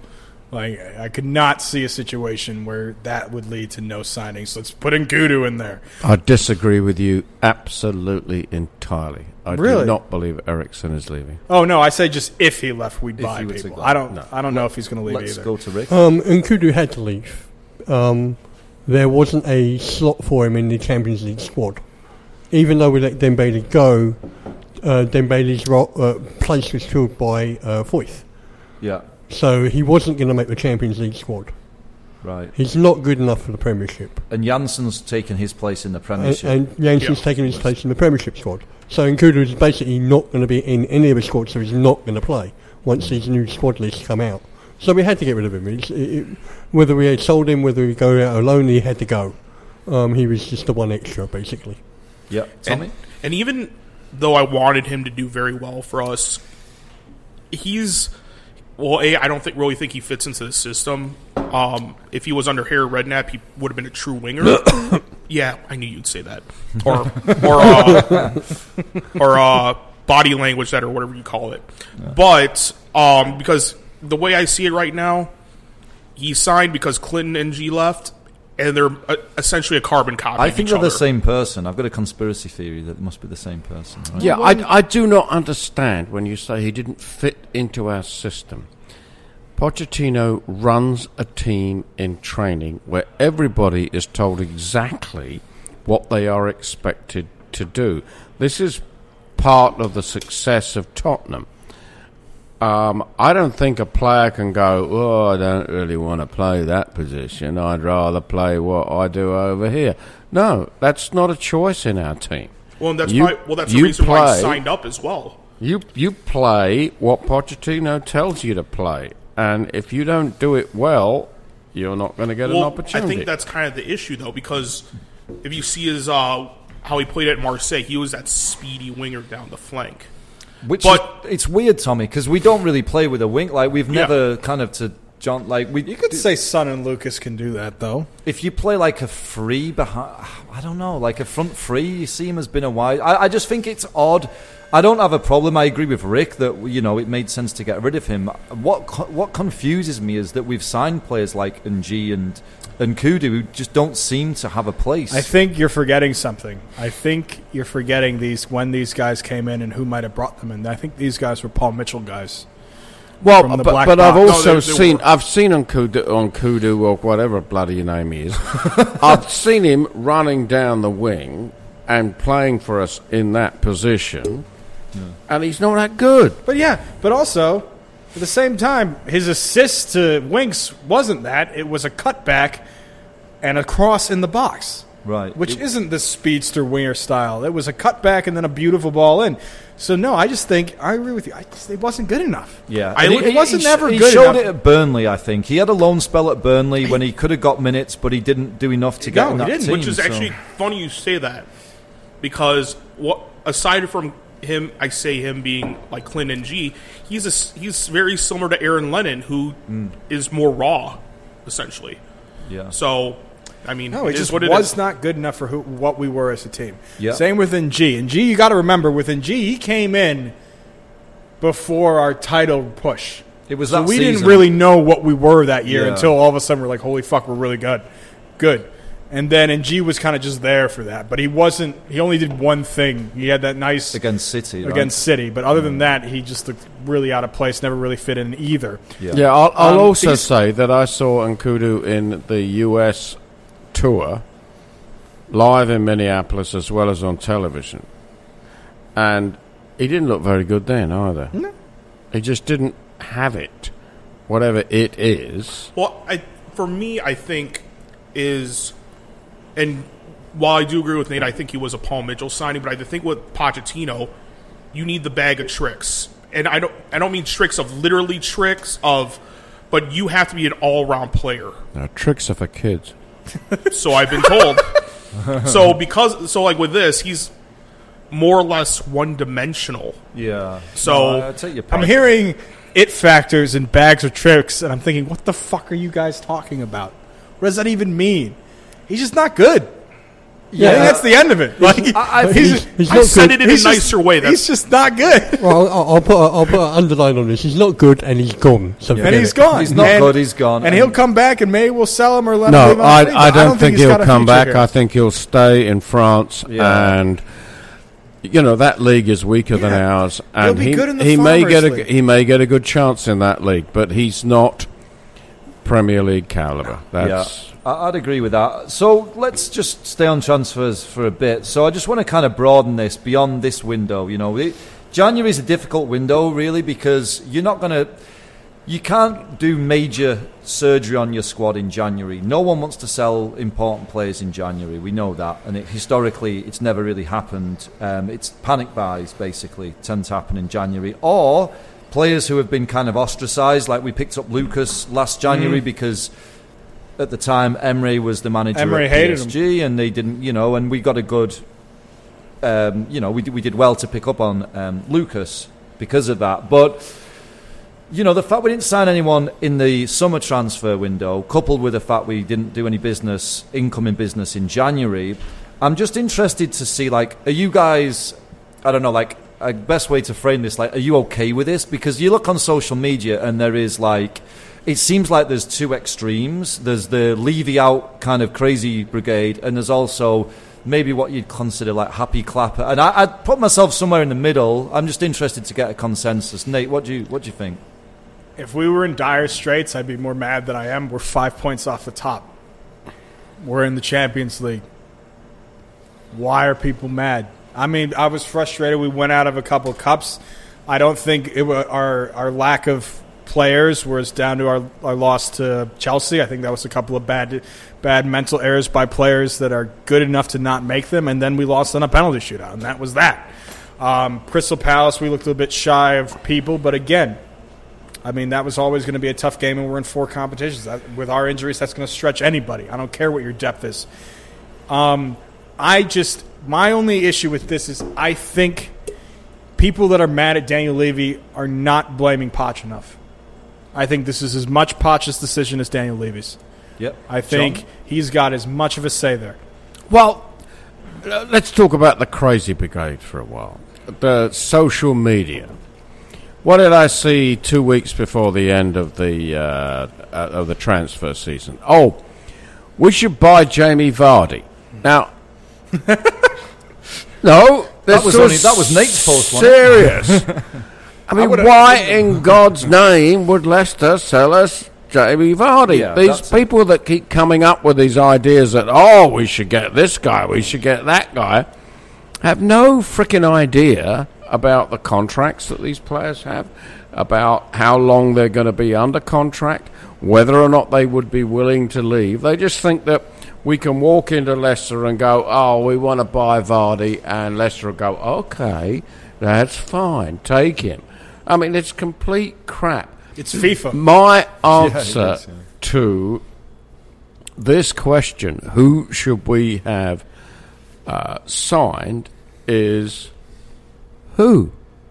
I could not see a situation where that would lead to no signings. Let's put Nkudu in there. I disagree with you absolutely entirely. I do not believe Eriksen is leaving. Oh no, I say just if he left, we'd buy he were to people. go. I don't know if he's going to leave Let's either. go to Rick. Nkudu had to leave. There wasn't a slot for him in the Champions League squad. Even though we let Dembele go, Dembele's place was filled by Foyth. Yeah, So he wasn't going to make the Champions League squad. right. He's not good enough for the Premiership. And Janssen's taken his place in the Premiership. And Jansen's taken his place in the Premiership squad. So Nkudu is basically not going to be in any of the squads, so he's not going to play once these new squad lists come out. So we had to get rid of him. Whether we had sold him, whether we go out alone, he had to go. He was just the one extra, basically. Yeah, Tommy? And even though I wanted him to do very well for us, I don't really think he fits into the system. If he was under Harry Redknapp, he would have been a true winger. Yeah, I knew you'd say that. body language that or whatever you call it. Yeah. But because the way I see it right now, he signed because Clinton and G left, and they're essentially a carbon copy. I think of each they're other. the same person. I've got a conspiracy theory that it must be the same person. Right? Yeah, I do not understand when you say he didn't fit into our system. Pochettino runs a team in training where everybody is told exactly what they are expected to do. This is part of the success of Tottenham. I don't think a player can go, oh, I don't really want to play that position. I'd rather play what I do over here. No, that's not a choice in our team. Well, and that's the reason why he signed up as well. You play what Pochettino tells you to play. And if you don't do it well, you're not going to get an opportunity. I think that's kind of the issue, though, because if you see his how he played at Marseille, he was that speedy winger down the flank. It's weird, Tommy, because we don't really play with a wing. Like we've never kind of to John. Like you could say Son and Lucas can do that, though. If you play like a free behind, I don't know, like a front free, you see him as being a wide. I just think it's odd. I don't have a problem. I agree with Rick that it made sense to get rid of him. What confuses me is that we've signed players like Ng and Kudu who just don't seem to have a place. I think you're forgetting something. I think you're forgetting when these guys came in and who might have brought them in. I think these guys were Paul Mitchell guys. Well, but I've also seen on Kudu or whatever bloody name he is. I've seen him running down the wing and playing for us in that position. Yeah. And he's not that good. But also, at the same time, his assist to Winks wasn't that. It was a cutback and a cross in the box. Right. Which isn't the speedster winger style. It was a cutback and then a beautiful ball in. So, no, I just think, I agree with you. It wasn't good enough. Yeah. It wasn't ever good enough. He showed enough. it at Burnley, I think. He had a loan spell at Burnley when he could have got minutes, but he didn't do enough to get in that team. Which is actually funny you say that. Because aside from him, I say him being like Clint and G, he's very similar to Aaron Lennon, who is more raw, essentially. Yeah. So, I mean, no, it just was not good enough for what we were as a team. Yep. Same with Ng. Ng, you got to remember, with Ng, he came in before our title push. It was so that we season. didn't really know what we were that year until all of a sudden we're like, holy fuck, we're really good. And then Ng was kind of just there for that. But he only did one thing. He had that nice... Against City, right? Against City. But other than that, he just looked really out of place, never really fit in either. Yeah, I'll also say that I saw Nkudu in the US tour, live in Minneapolis as well as on television. And he didn't look very good then either. No. He just didn't have it, whatever it is. Well, for me, I think is... And while I do agree with Nate, I think he was a Paul Mitchell signing, but I think with Pochettino, you need the bag of tricks. And I don't mean tricks of literally tricks but you have to be an all-around player. Tricks are for kids. So I've been told. So like with this, he's more or less one-dimensional. Yeah. So I take your point. I'm hearing it factors and bags of tricks, and I'm thinking, what the fuck are you guys talking about? What does that even mean? He's just not good. Yeah, I think that's the end of it. Like I said it in a nicer way. He's just not good. Well, I'll put an underline on this. He's not good, and he's gone. So he's gone. He's not good. He's gone. And he'll come back, and maybe we'll sell him or let him leave on free. I don't think he'll come back. Here. I think he'll stay in France, and that league is weaker than ours, and he may get a good chance in that league, but he's not Premier League caliber. I'd agree with that. So let's just stay on transfers for a bit. So I just want to kind of broaden this beyond this window. January is a difficult window, really, because you can't do major surgery on your squad in January. No one wants to sell important players in January. We know that, and historically, it's never really happened. It's panic buys, basically, tend to happen in January, or players who have been kind of ostracised, like we picked up Lucas last January because. At the time, Emery was the manager at PSG, and they didn't, and we got a good, we did well to pick up on Lucas because of that. But, the fact we didn't sign anyone in the summer transfer window, coupled with the fact we didn't do any incoming business in January, I'm just interested to see, are you guys, I don't know, a best way to frame this, like, are you okay with this? Because you look on social media and there is like, it seems like there's two extremes. There's the Levy out kind of crazy brigade, and there's also maybe what you'd consider like happy clapper. And I'd put myself somewhere in the middle. I'm just interested to get a consensus. Nate, what do you think? If we were in dire straits, I'd be more mad than I am. We're 5 points off the top. We're in the Champions League. Why are people mad? I mean, I was frustrated. We went out of a couple of cups. I don't think it was our lack of players was down to our loss to Chelsea. I think that was a couple of bad mental errors by players that are good enough to not make them, and then we lost on a penalty shootout, and that was that. Crystal Palace, we looked a little bit shy of people, but again, I mean, that was always going to be a tough game, and we're in 4 competitions. With our injuries, that's going to stretch anybody. I don't care what your depth is. My only issue with this is I think people that are mad at Daniel Levy are not blaming Poch enough. I think this is as much Poch's decision as Daniel Levy's. Yep. I think he's got as much of a say there. Well, let's talk about the crazy brigade for a while. The social media. What did I see 2 weeks before the end of the transfer season? Oh, we should buy Jamie Vardy. Now, no, that was Nate's post. Serious. I mean, why in God's name would Leicester sell us Jamie Vardy? Yeah, these people that keep coming up with these ideas that, we should get this guy, we should get that guy, have no freaking idea about the contracts that these players have, about how long they're going to be under contract, whether or not they would be willing to leave. They just think that we can walk into Leicester and go, we want to buy Vardy, and Leicester will go, okay, that's fine, take him. I mean, it's complete crap. It's FIFA. My answer to this question, who should we have signed, is who?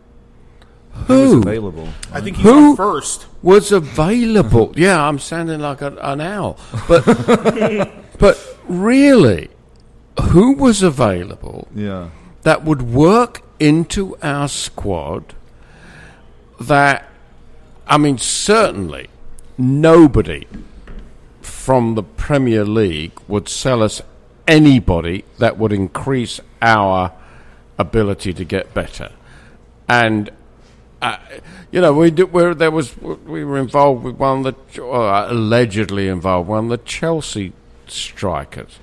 Who was available? I think he's on first. Was available. Yeah, I'm sounding like an owl. But but really, who was available that would work into our squad? That, I mean, certainly nobody from the Premier League would sell us anybody that would increase our ability to get better. And we were involved with one of the allegedly involved one of the Chelsea strikers.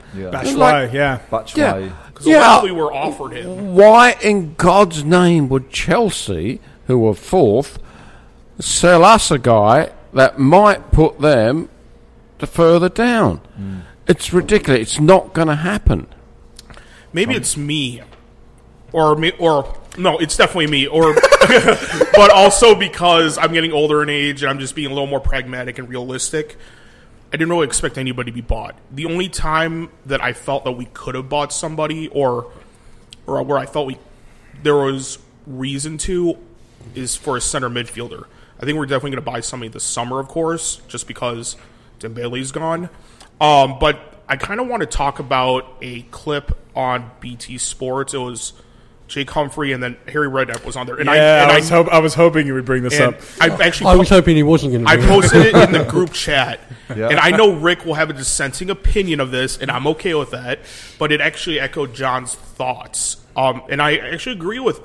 Batshuayi. Because we were offered him. Why in God's name would Chelsea, who were 4th, sell us a guy that might put them further down? It's ridiculous. It's not going to happen. Maybe it's me. Or no, it's definitely me. Or, but also because I'm getting older in age and I'm just being a little more pragmatic and realistic. I didn't really expect anybody to be bought. The only time that I felt that we could have bought somebody, or where I felt there was reason to, is for a center midfielder. I think we're definitely going to buy somebody this summer, of course, just because Dembele's gone. But I kind of want to talk about a clip on BT Sports. It was Jake Humphrey, and then Harry Redknapp was on there. And I was hoping you would bring this up. I was hoping he wasn't going to. I posted it in the group chat, and I know Rick will have a dissenting opinion of this, and I'm okay with that. But it actually echoed John's thoughts, and I actually agree with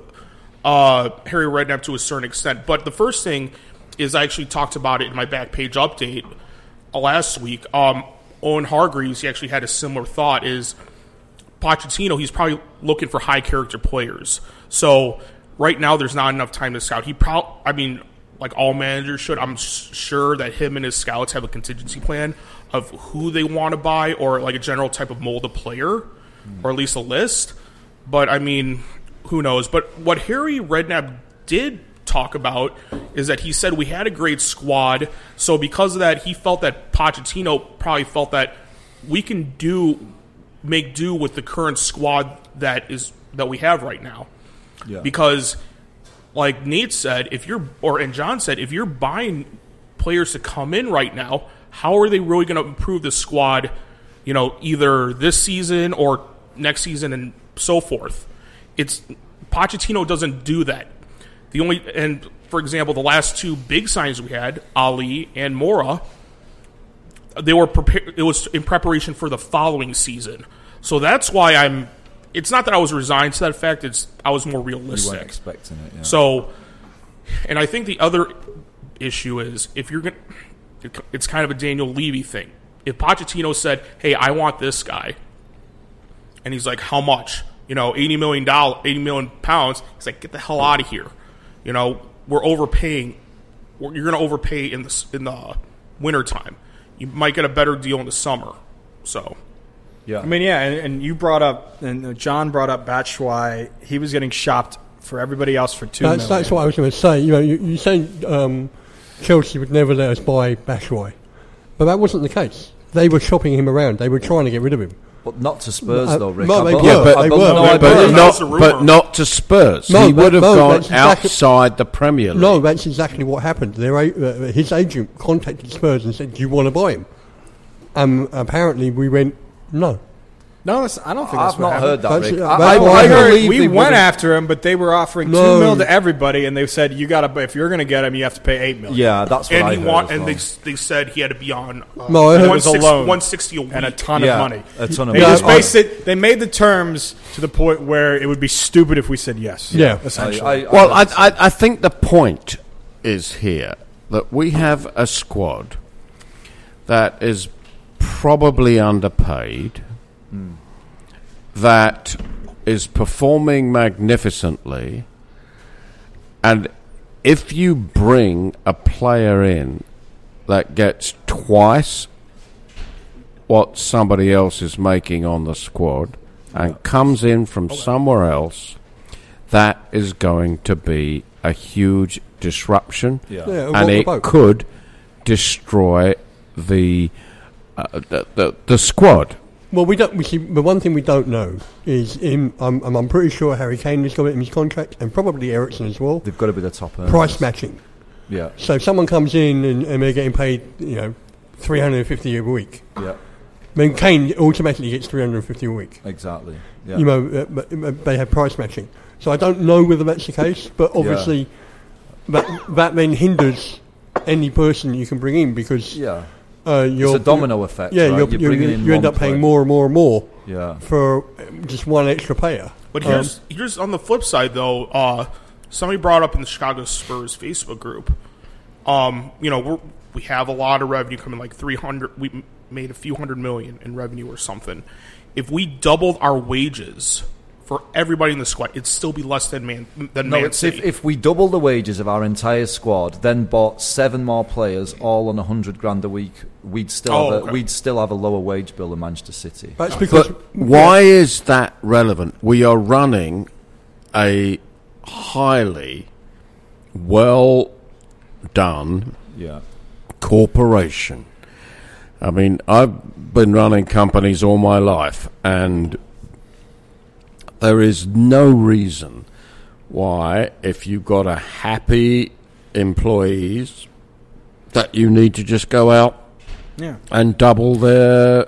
Harry Redknapp to a certain extent. But the first thing is I actually talked about it in my back page update last week. Owen Hargreaves, he actually had a similar thought, is Pochettino, he's probably looking for high-character players. So right now there's not enough time to scout. Like all managers should, I'm sure that him and his scouts have a contingency plan of who they want to buy, or like a general type of mold of player, or at least a list. But, I mean, who knows? But what Harry Redknapp did talk about is that he said we had a great squad, so because of that, he felt that Pochettino probably felt that we can make do with the current squad that we have right now. Yeah. Because, like Nate said, and John said, if you're buying players to come in right now, how are they really going to improve the squad, either this season or next season and so forth? Pochettino doesn't do that. For example, the last 2 big signings we had, Ali and Mora, they were prepared. It was in preparation for the following season. So that's why it's not that I was resigned to that fact. I was more realistic. You weren't expecting it. Yeah. So, and I think the other issue is it's kind of a Daniel Levy thing. If Pochettino said, "Hey, I want this guy," and he's like, "How much?" $80 million, 80 million pounds. He's like, "Get the hell out of here." We're overpaying. You're going to overpay in the wintertime. You might get a better deal in the summer. So, yeah. I mean, yeah, and you brought up, and John brought up Batshuayi. He was getting shopped for everybody else for $2 million. That's what I was going to say. You said Chelsea would never let us buy Batshuayi, but that wasn't the case. They were shopping him around. They were trying to get rid of him. But not to Spurs, though, Rick. No, they were. But not to Spurs. He would have gone outside the Premier League. No, that's exactly what happened. His agent contacted Spurs and said, "Do you want to buy him?" Apparently, we went, "No." No, I don't think that's I've what not happened. heard that, Rick. I heard we went would've- after him, but they were offering $2 million to everybody, and they said if you're going to get him, you have to pay $8 million. Yeah, that's what I heard. And they said he had to be on No, I heard- It was a loan. 160 a week. And a ton of money. A ton of They money. just based it. They made the terms to the point where it would be stupid if we said yes. Yeah. essentially. I think the point is here that we have a squad that is probably underpaid, that is performing magnificently, and if you bring a player in that gets twice what somebody else is making on the squad and comes in from somewhere else, that is going to be a huge disruption, and it could destroy the squad. Well, we don't. The one thing we don't know is I'm pretty sure Harry Kane has got it in his contract, and probably Eriksen as well. They've got to be the top earners. Price matching. Yeah. So if someone comes in and they're getting paid, $350 a week. Yeah. Then Kane automatically gets $350 a week. Exactly. Yeah. They have price matching. So I don't know whether that's the case, but obviously that then hinders any person you can bring in because it's a domino effect. Yeah, right? you end up paying more and more and more. Yeah. For just one extra player. But here's on the flip side though. Somebody brought up in the Chicago Spurs Facebook group. We have a lot of revenue coming, like 300. We made a few $100 million in revenue or something. If we doubled our wages for everybody in the squad, it'd still be less than Man City. If we double the wages of our entire squad, then bought 7 more players, all on $100,000 a week, we'd still have a lower wage bill than Manchester City. That's because why is that relevant? We are running a highly well done corporation. I mean, I've been running companies all my life, and there is no reason why, if you've got a happy employees, that you need to just go out and double their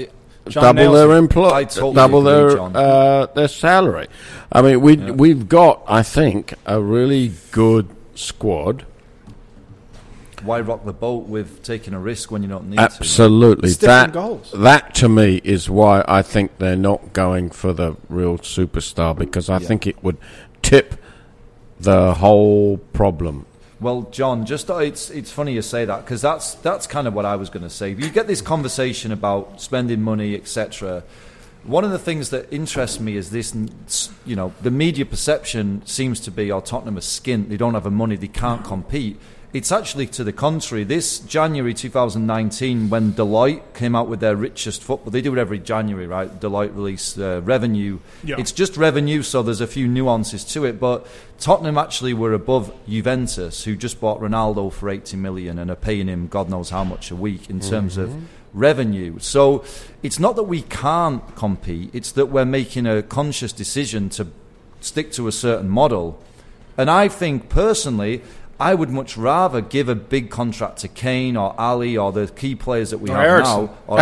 their salary. I mean, we've got, I think, a really good squad. Why rock the boat with taking a risk when you don't need Absolutely. to? Absolutely. That to me is why I think they're not going for the real superstar, because I think it would tip the whole problem. Well, John, it's funny you say that, because that's kind of what I was going to say. If you get this conversation about spending money, etc., one of the things that interests me is this, the media perception seems to be, Tottenham are skint, they don't have the money, they can't compete. It's actually to the contrary. This January 2019, when Deloitte came out with their richest football, they do it every January, right? Deloitte release revenue. Yeah. It's just revenue, so there's a few nuances to it. But Tottenham actually were above Juventus, who just bought Ronaldo for 80 million and are paying him God knows how much a week in terms of revenue. So it's not that we can't compete, it's that we're making a conscious decision to stick to a certain model. And I think, personally, I would much rather give a big contract to Kane or Ali or the key players that we have now, or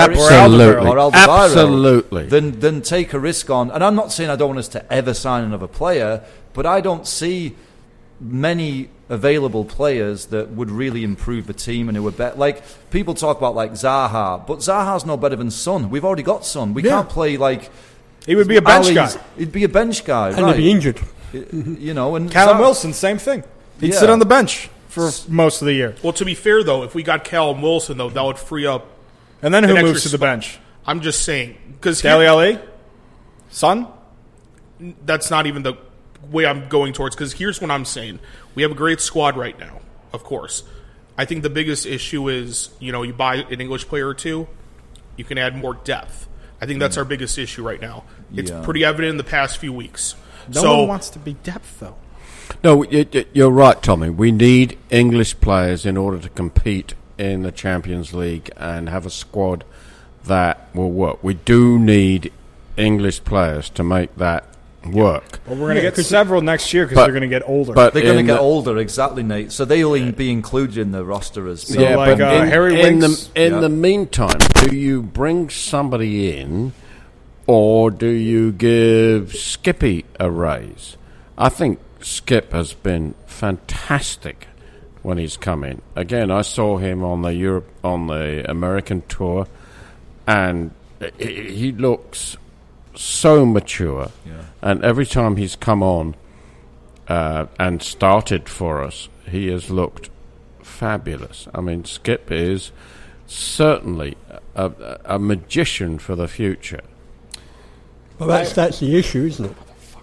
Alderweireld, Absolutely, than take a risk on. And I'm not saying I don't want us to ever sign another player, but I don't see many available players that would really improve the team and who are better. Like, people talk about like Zaha, but Zaha's no better than Son. We've already got Son. We can't play like... He would be a bench guy. He'd be a bench guy, And right. he'd be injured. You know, and Callum Wilson, same thing. He'd sit on the bench for most of the year. Well, to be fair, though, if we got Callum Wilson, though, that would free up. And then who an moves to extra the bench? I'm just saying. Because Dele Alli? Son? that's not even the way I'm going towards. Because here's what I'm saying. We have a great squad right now, of course. I think the biggest issue is, you buy an English player or two, you can add more depth. I think that's our biggest issue right now. It's pretty evident in the past few weeks. No one wants to be depth, though. No, you're right, Tommy. We need English players in order to compete in the Champions League and have a squad that will work. We do need English players to make that work. Well, we're going to get several next year because they're going to get older. But they're going to get older, exactly, Nate. So they'll be included in the roster as So like Harry Winks. In the meantime, do you bring somebody in, or do you give Skippy a raise? I think Skip has been fantastic when he's come in. Again, I saw him on the American tour, and he looks so mature. And every time he's come on and started for us, he has looked fabulous. I mean, Skip is certainly a magician for the future. Well, that's the issue, isn't it?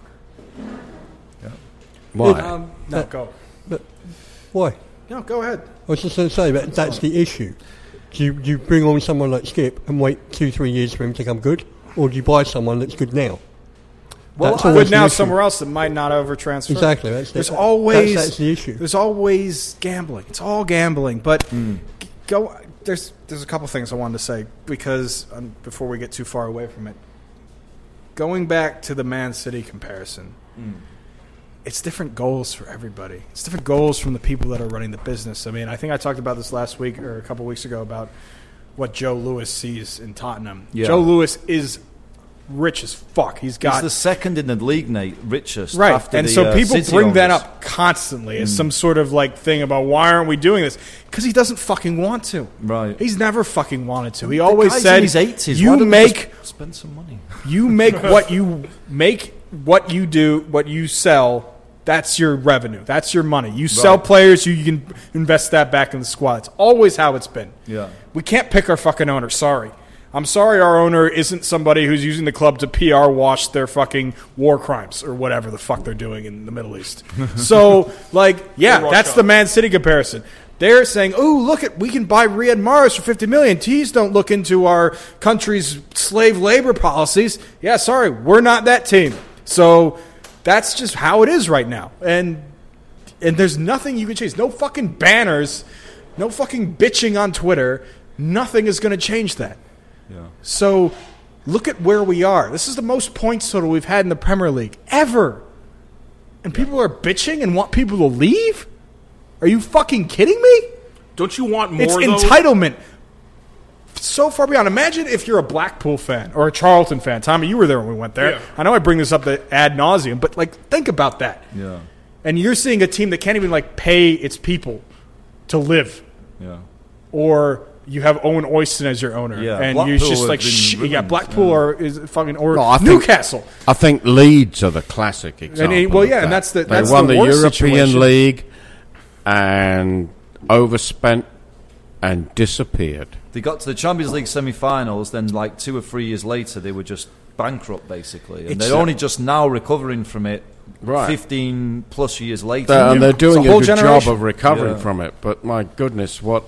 Why? No, go. But why? No, go ahead. I was just going to say that that's the issue. Do you bring on someone like Skip and wait 2-3 years for him to come good, or do you buy someone that's good now? Well, That's good always the now issue. somewhere else that might not overtransfer. Exactly. That's the issue. There's always gambling. It's all gambling. But there's a couple things I wanted to say because before we get too far away from it, going back to the Man City comparison. It's different goals for everybody. It's different goals from the people that are running the business. I mean, I think I talked about this last week or a couple weeks ago about what Joe Lewis sees in Tottenham. Yeah. Joe Lewis is rich as fuck. He's the second in the league, Nate, richest. Right, After and the, so people City bring that owners. up constantly as some sort of like thing about why aren't we doing this? Because he doesn't fucking want to. Right. He's never fucking wanted to. He The always guy's said, in his 80s. Why "You don't we make just spend some money." you make what you do, what you sell. That's your revenue. That's your money. You sell players, you can invest that back in the squad. It's always how it's been. Yeah. We can't pick our fucking owner. Sorry. I'm sorry our owner isn't somebody who's using the club to PR wash their fucking war crimes or whatever the fuck they're doing in the Middle East. So, that's the Man City comparison. They're saying, "Oh, look we can buy Riyad Mahrez for $50 million. Please don't look into our country's slave labor policies." Yeah, sorry, we're not that team. So that's just how it is right now. And there's nothing you can change. No fucking banners, no fucking bitching on Twitter. Nothing is going to change that. Yeah. So look at where we are. This is the most points total we've had in the Premier League ever. And people are bitching and want people to leave? Are you fucking kidding me? Don't you want more, It's though? entitlement. So far beyond. Imagine if you're a Blackpool fan or a Charlton fan. Tommy, you were there when we went there. Yeah. I know I bring this up ad nauseum, but think about that. Yeah. And you're seeing a team that can't even pay its people to live. Yeah. Or you have Owen Oyston as your owner, Yeah, and Blackpool you're just have like, been ruined. Blackpool or I think- Newcastle. I think Leeds are the classic example. And of that. and that's the They that's won the the worst European situation. League and overspent and disappeared. They got to the Champions League semi-finals, then 2 or 3 years later, they were just bankrupt, basically. And It's they're only just now recovering from it Right. 15 plus years later. And they're doing It's a a whole good job generation. of recovering Yeah. from it. But my goodness, what...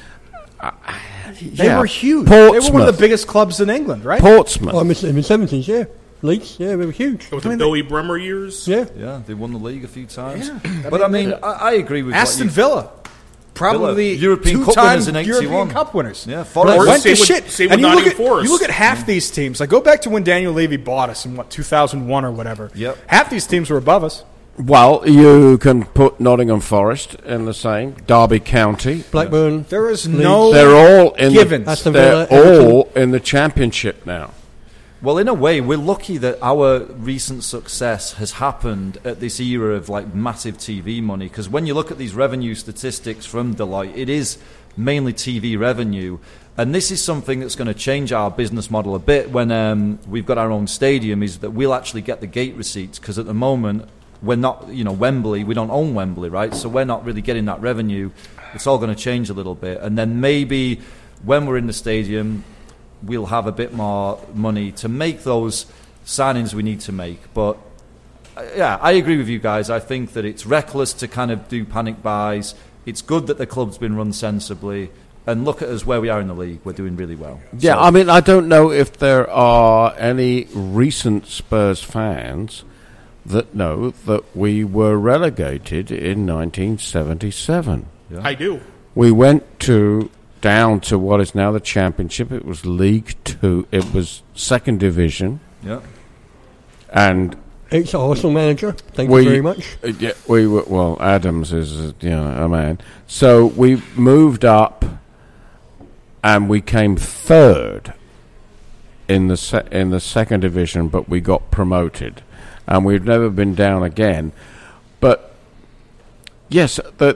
They were huge. They were one of the Portsmouth. biggest clubs in England, right? Portsmouth. Oh, in the 70s, yeah. Leeds, yeah, they were huge. With the Billy Bremer years? Yeah. Yeah, they won the league a few times. Yeah. But I mean, I agree with Aston what you... Villa, probably Villa, European Cup two-time winners in 81. European Cup winners. Yeah, Forest. Or Went to same with- shit. same And with you look, Nottingham Forest. you look at half these teams. Go back to when Daniel Levy bought us in 2001 or whatever. Yep. Half these teams were above us. Well, you can put Nottingham Forest in the same. Derby County. Blackburn. There is no. They're all in Givens. the, Aston they're Villa, Everton. all in the Championship now. Well, in a way, we're lucky that our recent success has happened at this era of like massive TV money. Because when you look at these revenue statistics from Deloitte, it is mainly TV revenue. And this is something that's going to change our business model a bit when we've got our own stadium, is that we'll actually get the gate receipts. Because at the moment, we're not, Wembley, we don't own Wembley, right? So we're not really getting that revenue. It's all going to change a little bit. And then maybe when we're in the stadium, we'll have a bit more money to make those signings we need to make. But, yeah, I agree with you guys. I think that it's reckless to kind of do panic buys. It's good that the club's been run sensibly. And look at us where we are in the league. We're doing really well. Yeah, So- I mean, I don't know if there are any recent Spurs fans that know that we were relegated in 1977. Yeah. I do. We went down to what is now the Championship. It was League Two. It was Second Division, Yeah. and Ex-Arsenal manager. Thank we you very much. Yeah, we were. Well, Adams is a man. So we moved up, and we came third in the Second Division, but we got promoted, and we've never been down again. But yes,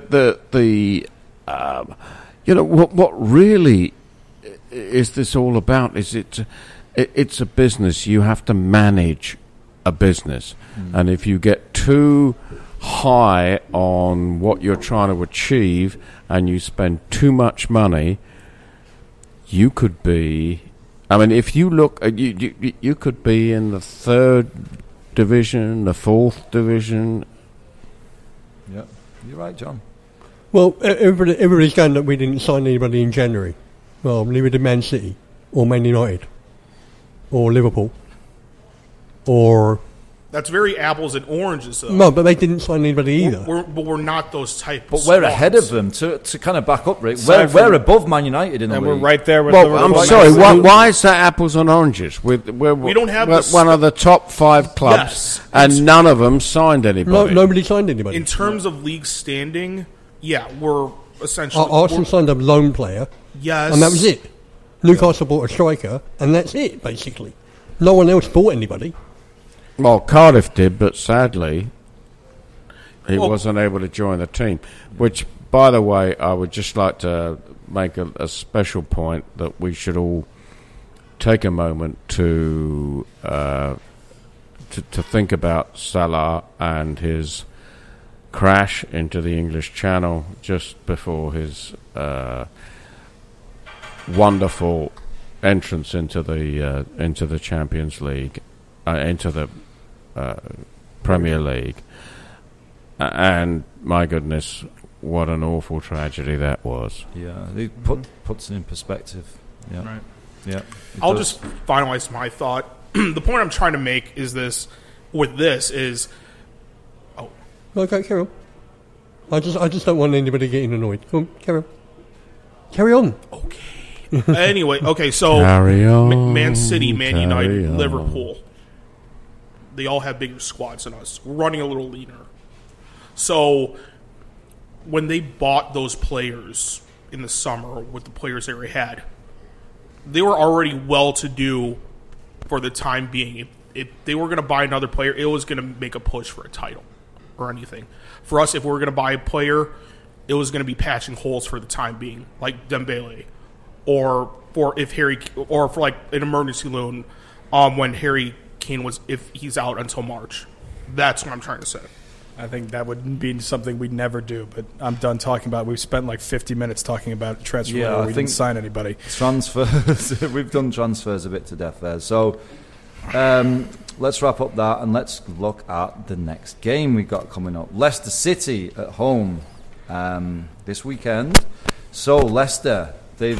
what really is this all about? Is it's a business. You have to manage a business, and if you get too high on what you're trying to achieve and you spend too much money, you could be. I mean, if you look, you could be in the third division, the fourth division. Yeah. You're right, John. Well, everybody's going that we didn't sign anybody in January. Well, neither did Man City, or Man United, or Liverpool, or... That's very apples and oranges, though. No, but they didn't sign anybody either. We're not those type But of we're squads. ahead of them. To kind of back up, Rick, Aside we're from- above Man United in the And league. we're right there with Well, Liverpool. I'm sorry. Why is that apples and oranges? We don't have we're the one of the top 5 clubs, Yes. and none of them signed anybody. Nobody signed anybody. In terms of league standing, yeah, we're essentially... Arsenal signed a loan player, yes. and that was it. Newcastle bought a striker, and that's it, basically. No one else bought anybody. Well, Cardiff did, but sadly, he Well- wasn't able to join the team. Which, by the way, I would just like to make a special point that we should all take a moment to think about Salah and his crash into the English Channel just before his wonderful entrance into the Champions League, into the Premier League, and my goodness, what an awful tragedy that was. Yeah, it puts it in perspective. Yeah. Right. Yeah. I'll just finalize my thought. The point I'm trying to make is this. Okay, carry on. I just don't want anybody getting annoyed. Come on, carry on. Carry on. Anyway, okay, so Carry on, Man City, Man carry United, on. Liverpool, they all have bigger squads than us. We're running a little leaner. So when they bought those players in the summer with the players they already had, they were already well-to-do for the time being. If they were going to buy another player, it was going to make a push for a title or anything. For us, if we were going to buy a player, it was going to be patching holes for the time being, like Dembele, or for like an emergency loan when Harry Kane if he's out until March. That's what I'm trying to say. I think that would be something we'd never do, but I'm done talking about it. We've spent like 50 minutes talking about transfer Yeah, where I we think- didn't sign anybody. Transfers. We've done transfers a bit to death there. So let's wrap up that and let's look at the next game we've got coming up. Leicester City at home this weekend. So Leicester, they've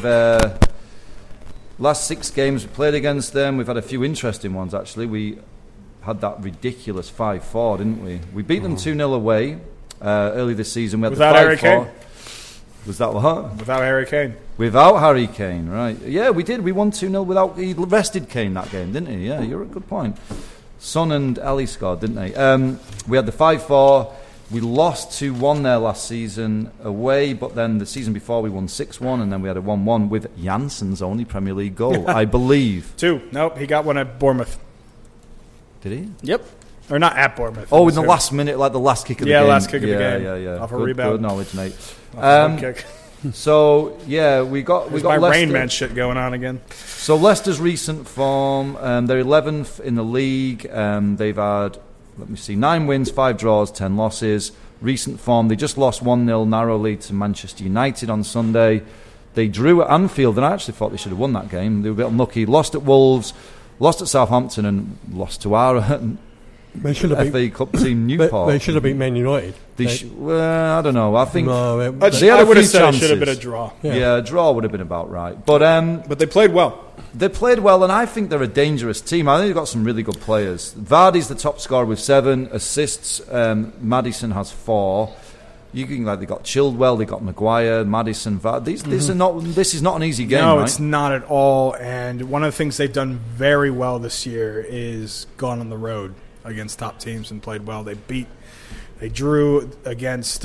last 6 games we played against them. We've had a few interesting ones actually. We had that ridiculous 5-4, didn't we? We beat them 2-0 away early this season. We had Without the 5-4. Harry Kane? Was that what? Without Harry Kane. Without Harry Kane, right. Yeah, we did. We won 2-0 without... He rested Kane that game, didn't he? Yeah, you're a good point. Son and Ali scored, didn't they? We had the 5-4. We lost 2-1 there last season away, but then the season before we won 6-1, and then we had a 1-1 with Jansen's only Premier League goal, I believe. 2. Nope, he got one at Bournemouth. Did he? Yep. Or not at Bournemouth. Oh, in the last minute, like the last kick of the game. Yeah, last kick of the game. Yeah. Off a good, rebound. Good knowledge, mate. Kick. So, yeah, we got my Leicester. Rain Man shit going on again. So Leicester's recent form, they're 11th in the league. They've had, 9 wins, 5 draws, 10 losses. Recent form, they just lost 1-0 narrowly to Manchester United on Sunday. They drew at Anfield, and I actually thought they should have won that game. They were a bit unlucky. Lost at Wolves, lost at Southampton, and lost to our FA Cup team Newport. They should have beat Man United. I don't know. I think No, they had I a would few have said it should have chances. been a draw. Yeah, a draw would have been about right. But they played well. they played well, and I think they're a dangerous team. I think they've got some really good players. Vardy's the top scorer with 7 assists. Maddison has 4. You can they got Chilwell, they got Maguire, Maddison, Vardy. This is not an easy game. No, right? it's not at all. And one of the things they've done very well this year is gone on the road against top teams and played well. They drew against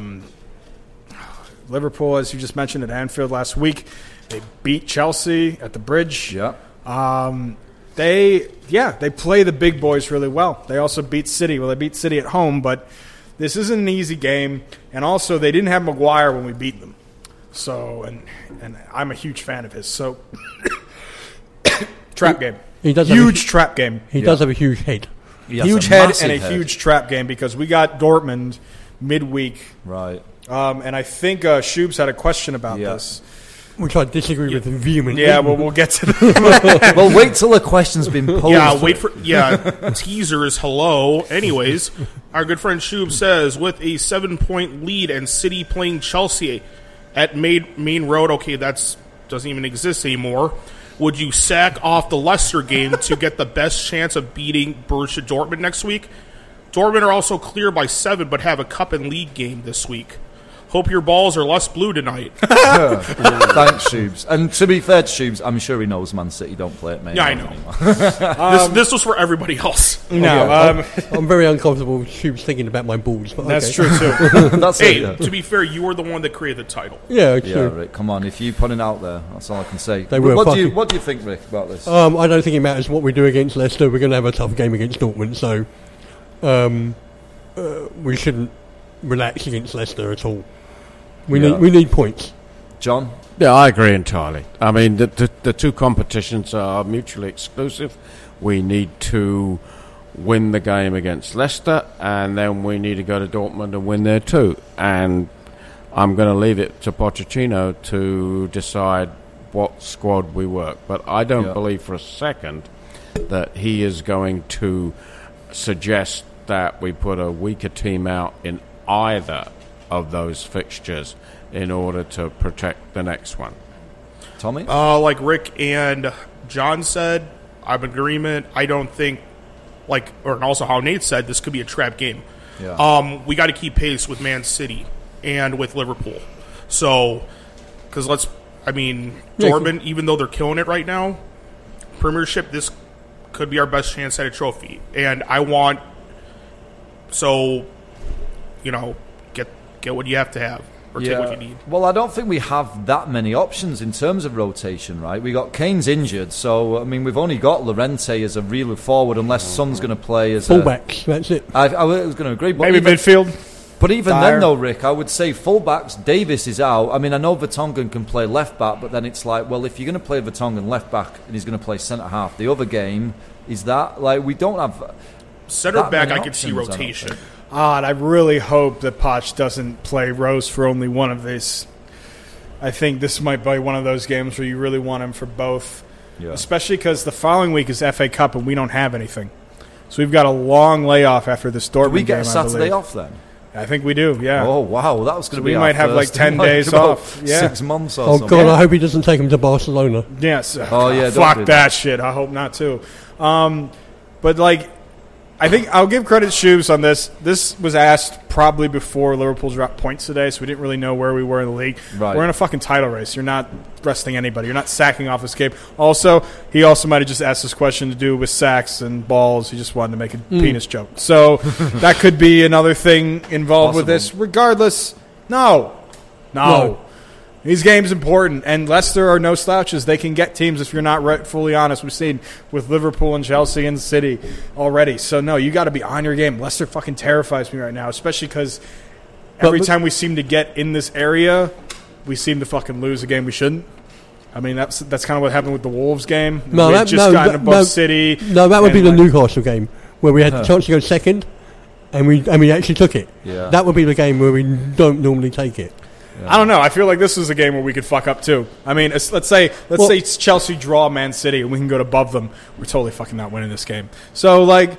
Liverpool, as you just mentioned, at Anfield last week. They beat Chelsea at the Bridge. Yeah. They play the big boys really well. They also beat City. Well, they beat City at home, but this isn't an easy game. And also, they didn't have Maguire when we beat them. So, and I'm a huge fan of his. So, trap game. He does huge trap game. He does have a huge head. He has Huge a head massive and a head. huge trap game because we got Dortmund midweek. Right. And I think Shubes had a question about this. Which I disagree with vehemently. Yeah, well, we'll get to that. Well, wait till the question's been posed. Teaser is hello. Anyways, our good friend Shub says, with a 7-point lead and City playing Chelsea at Main Road, okay, that doesn't even exist anymore. Would you sack off the Leicester game to get the best chance of beating Borussia Dortmund next week? Dortmund are also clear by 7, but have a cup and league game this week. Hope your balls are less blue tonight. Thanks, Shubes. And to be fair to Shubes, I'm sure he knows Man City don't play at Main Yeah, I know. This was for everybody else. I'm very uncomfortable with Shubes thinking about my balls. But That's okay. true, too. That's Hey, it. Yeah. to be fair, you were the one that created the title. Yeah, Yeah, true. Rick, come on. If you put it out there, that's all I can say. They were What do fucking- you think, Rick, about this? I don't think it matters what we do against Leicester. We're going to have a tough game against Dortmund, so we shouldn't relax against Leicester at all. We need points. John? Yeah, I agree entirely. I mean, the two competitions are mutually exclusive. We need to win the game against Leicester, and then we need to go to Dortmund and win there too. And I'm going to leave it to Pochettino to decide what squad we work. But I don't believe for a second that he is going to suggest that we put a weaker team out in either of those fixtures in order to protect the next one. Tommy? Like Rick and John said, I'm in agreement. I don't think, and also how Nate said, this could be a trap game. Yeah. We got to keep pace with Man City and with Liverpool. So, Dortmund, even though they're killing it right now, Premiership, this could be our best chance at a trophy. And I want, get what you have to have. Or take what you need. Well, I don't think we have that many options in terms of rotation, right? We got Kane's injured, so we've only got Llorente as a real forward, unless Son's going to play as Fullbacks, that's it. I was going to agree, but Maybe midfield. But even Dyer. then, though, Rick, I would say fullbacks. Davis is out. I know Vertonghen can play left back, but then it's like, well, if you're going to play Vertonghen left back and he's going to play centre half, the other game is that we don't have center that back. many I could see options, I don't rotation. think. And I really hope that Poch doesn't play Rose for only one of these. I think this might be one of those games where you really want him for both, especially because the following week is FA Cup and we don't have anything. So we've got a long layoff after this Dortmund game. Do we get a I Saturday believe. off then? I think we do, yeah. Oh, wow. That was going to we be might our have first 10 in days about off. Yeah. 6 months or Oh, something. God, I hope he doesn't take him to Barcelona. Yes. Oh, yeah, don't Fuck do that shit. I hope not, too. But, I think I'll give credit to Shoes on this. This was asked probably before Liverpool's dropped points today, so we didn't really know where we were in the league. Right. We're in a fucking title race. You're not resting anybody. You're not sacking off escape. Also, he also might have just asked this question to do with sacks and balls. He just wanted to make a penis joke. So that could be another thing involved with this. Regardless, no. These games important, and Leicester are no slouches. They can get teams if you're not fully honest. We've seen with Liverpool and Chelsea and City already. So, no, you got to be on your game. Leicester fucking terrifies me right now, especially because every time we seem to get in this area, we seem to fucking lose a game we shouldn't. I mean, that's kind of what happened with the Wolves game. No, we had just gotten above City. No, that would be the Newcastle game where we had the chance to go second, and we actually took it. Yeah. That would be the game where we don't normally take it. I don't know. I feel like this is a game where we could fuck up too. I mean, let's say it's Chelsea draw Man City and we can go above them. We're totally fucking not winning this game. So you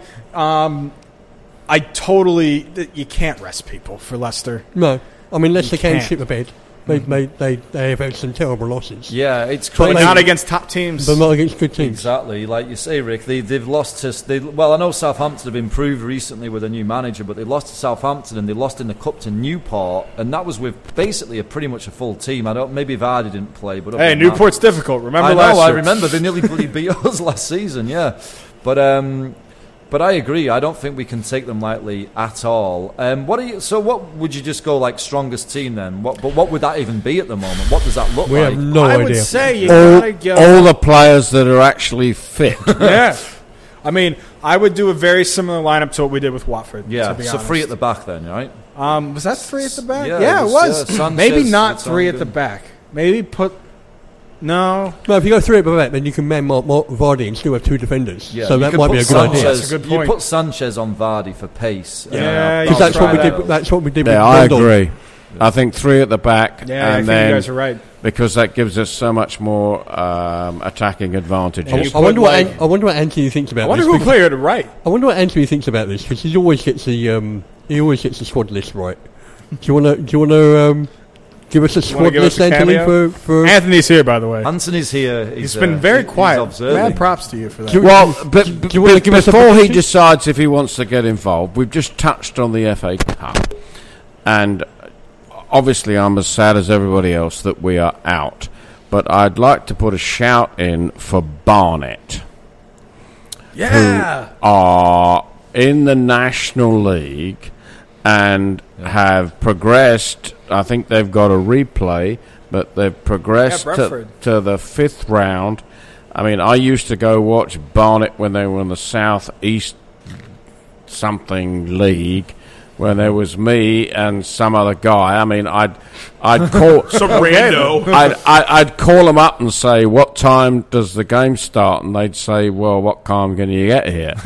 can't rest people for Leicester. No, I mean Leicester can't. can shit the bed. They have had some terrible losses. Yeah, it's But crazy. not against top teams. But not against good teams. Exactly, like you say, Rick. They've lost to. Well, I know Southampton have improved recently with a new manager, but they lost to Southampton and they lost in the cup to Newport, and that was with basically pretty much a full team. Maybe Vardy didn't play, but Hey, Newport's difficult. Remember last year? I year? remember they nearly bloody beat us last season. Yeah, but I agree. I don't think we can take them lightly at all. What would you just go like strongest team then? What would that even be at the moment? What does that look We like? have no I idea. would say you gotta go. All the players that are actually fit. Yeah. I mean, I would do a very similar lineup to what we did with Watford. Yeah, to be so honest. 3 at the back then, right? Was that 3 at the back? Yeah, it it was. was, Sanchez, Maybe not Vertonghen. 3 at the back. Maybe put. No. No, if you go 3 at the back, then you can man mark Vardy and still have 2 defenders. Yeah, So you that could might put be a good idea. Sanchez- That's a good You point. put Sanchez on Vardy for pace. Yeah, Because you that's what we try did. that. That's what we did. Yeah, with I London. agree. I think 3 at the back, Yeah, I and think then you guys are right. because that gives us so much more attacking advantages. I wonder what Anthony thinks about I wonder this. who because- played it right. I wonder what Anthony thinks about this because he always gets the squad list right. Do you want to give us a squad give us list, a Anthony? cameo? For Anthony's here, by the way. Anthony's here. He's been very quiet. He's observing. Mad props to you for that. Do you- Well, but do you wanna give us a before he prediction? decides if he wants to get involved, we've just touched on the FA Cup, and obviously I'm as sad as everybody else that we are out. But I'd like to put a shout in for Barnet, Yeah. who are in the National League and have progressed. I think they've got a replay, but they've progressed Yeah, Brentford. to the 5th round. I mean, I used to go watch Barnet when they were in the South East something league, where there was me and some other guy. I mean, I'd call Some rando. I'd call them up and say, "What time does the game start?" And they'd say, "Well, what time can you get here?"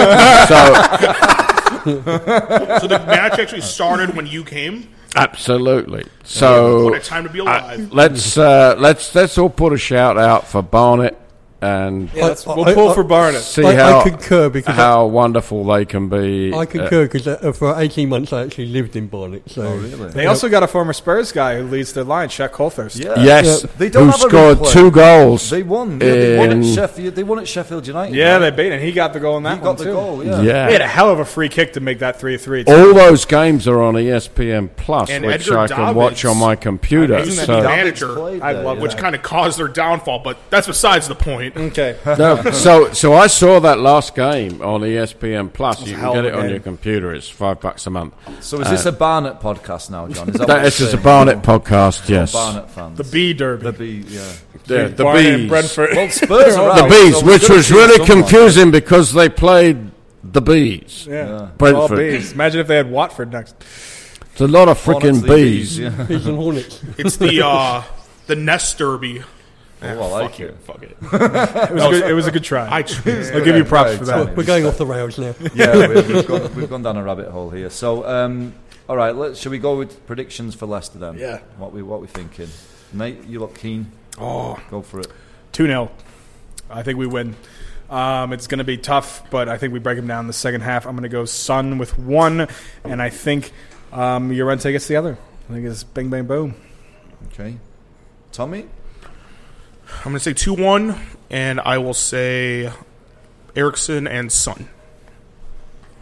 So the match actually started when you came. Absolutely. So What a time to be alive. let's all put a shout out for Barnet and We'll pull for Barnet. see I concur because how wonderful they can be. I concur because for 18 months I actually lived in Barnet. So They also got a former Spurs guy who leads their line, Shaq Colthurst. Yeah. Yes, They don't who have a scored replay. 2 goals. They won. Yeah, they won in- at Sheffield. They won at Sheffield United. Yeah, right? they beat him. He got the goal in that He one, got the too. goal. Yeah. Yeah. He had a hell of a free kick to make that 3-3. All those games are on ESPN Plus, And which Edgar I can watch Davids- on my computer. Isn't that So, the Davids manager? played I there, love yeah. Which kind of caused their downfall, but that's besides the point. Okay. no, so I saw that last game on ESPN Plus. You hell can of get a it on game. your computer. It's $5 a month. So is this a Barnet podcast now, John? Is that what That you're is a saying? Barnet podcast. Yes, Barnet fans. The B Derby. The B. Yeah. Yeah, the Barnet and bees. Brentford. Well, Spurs are The out, bees, so we're which gonna was see really someone. confusing because they played the bees. Yeah. All Brentford. bees. Imagine if they had Watford next. It's a lot of Hornets freaking the bees. Yeah. Bees and Hornets. It's the Nest Derby. Oh, I like it. Fuck it. It was a good try. I I'll give you props for that. We're going off the rails now. Yeah, we've gone down a rabbit hole here. So, all right, shall we go with predictions for Leicester then? Yeah. What we thinking, mate? You look keen. Oh, Go for it. 2-0. I think we win. It's going to be tough, but I think we break them down in the second half. I'm going to go Son with 1, and I think Llorente gets the other. I think it's bang, bang, boom. Okay, Tommy. I'm going to say 2-1, and I will say Eriksson and Son.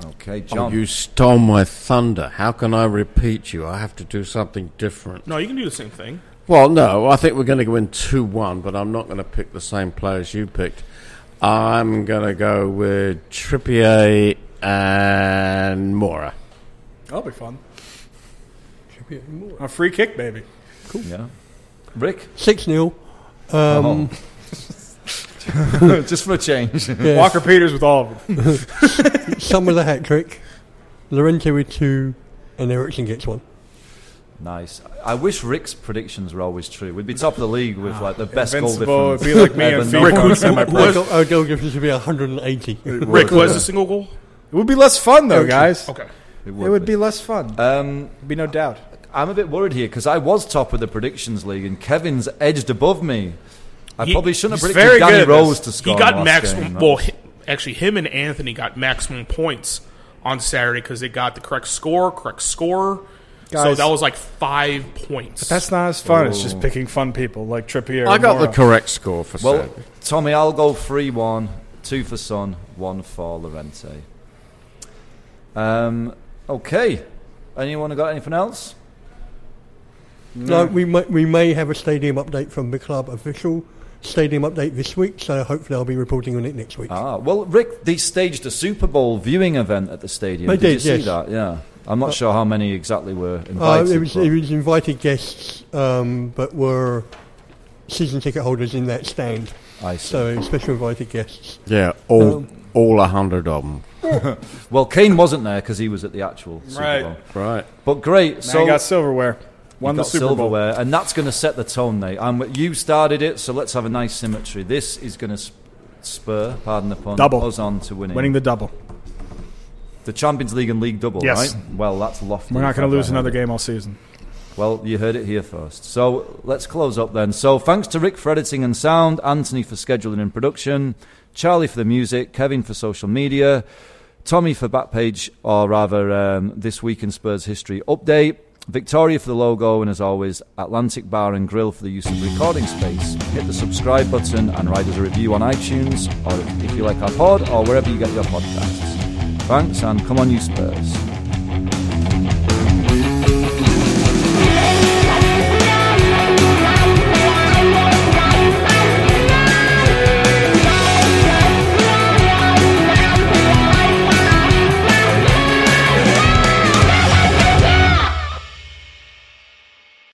Okay, Oh, John. you stole my thunder. How can I repeat you? I have to do something different. No, you can do the same thing. Well, no, I think we're going to go in 2-1, but I'm not going to pick the same players you picked. I'm going to go with Trippier and Mora. That'll be fun. A free kick, baby. Yeah. Rick? 6-0. Just for a change. Yeah. Walker Peters with all of them. Some with a hat trick. Lorente with 2, and Ericsson gets 1. Nice. I wish Rick's predictions were always true. We'd be top of the league with like the best goal Invincible. difference. It'd be like me ever and known. FIFA on semi-pro. Our goal difference would be 180. Rick, was a single goal? It would be less fun, though, guys. Okay. It would be less fun. There'd be no doubt. I'm a bit worried here because I was top of the predictions league and Kevin's edged above me. I probably shouldn't have he's predicted very Danny good at Rose this. to score. He got last maximum. game. Well, actually, him and Anthony got maximum points on Saturday because they got the correct score, correct scorer. So Guys. that was like 5 points. That's not as fun. It's just picking fun people like Trippier. I and got the Mora. correct score for Well, Saturday. Tommy, I'll go 3-1, 2 for Son, 1 for Lorente. Okay. Anyone got anything else? No, we may have a stadium update from the club official stadium update this week, so hopefully I'll be reporting on it next week. Well, Rick, they staged a Super Bowl viewing event at the stadium. They did you did, see yes. that? Yeah. I'm not sure how many exactly were invited. It was but- invited guests, but were season ticket holders in that stand. I see. So special invited guests. Yeah, all 100 of them. Well, Kane wasn't there because he was at the actual Super Right. Bowl. Right. But great. Man So got silverware. Won you the got Super Bowl. silverware, and that's going to set the tone, Nate. You started it, so let's have a nice symmetry. This is going to spur, pardon the pun, Double. us on to Winning the double. the Champions League and League double, Yes. right? Well, that's lofty. We're not if going I've to lose ever another heard it. game all season. Well, you heard it here first. So let's close up then. So thanks to Rick for editing and sound, Anthony for scheduling and production, Charlie for the music, Kevin for social media, Tommy for Backpage, or rather This Week in Spurs History Update, Victoria for the logo, and as always, Atlantic Bar and Grill for the use of recording space. Hit the subscribe button and write us a review on iTunes, or if you like our pod, or wherever you get your podcasts. Thanks, and come on you Spurs.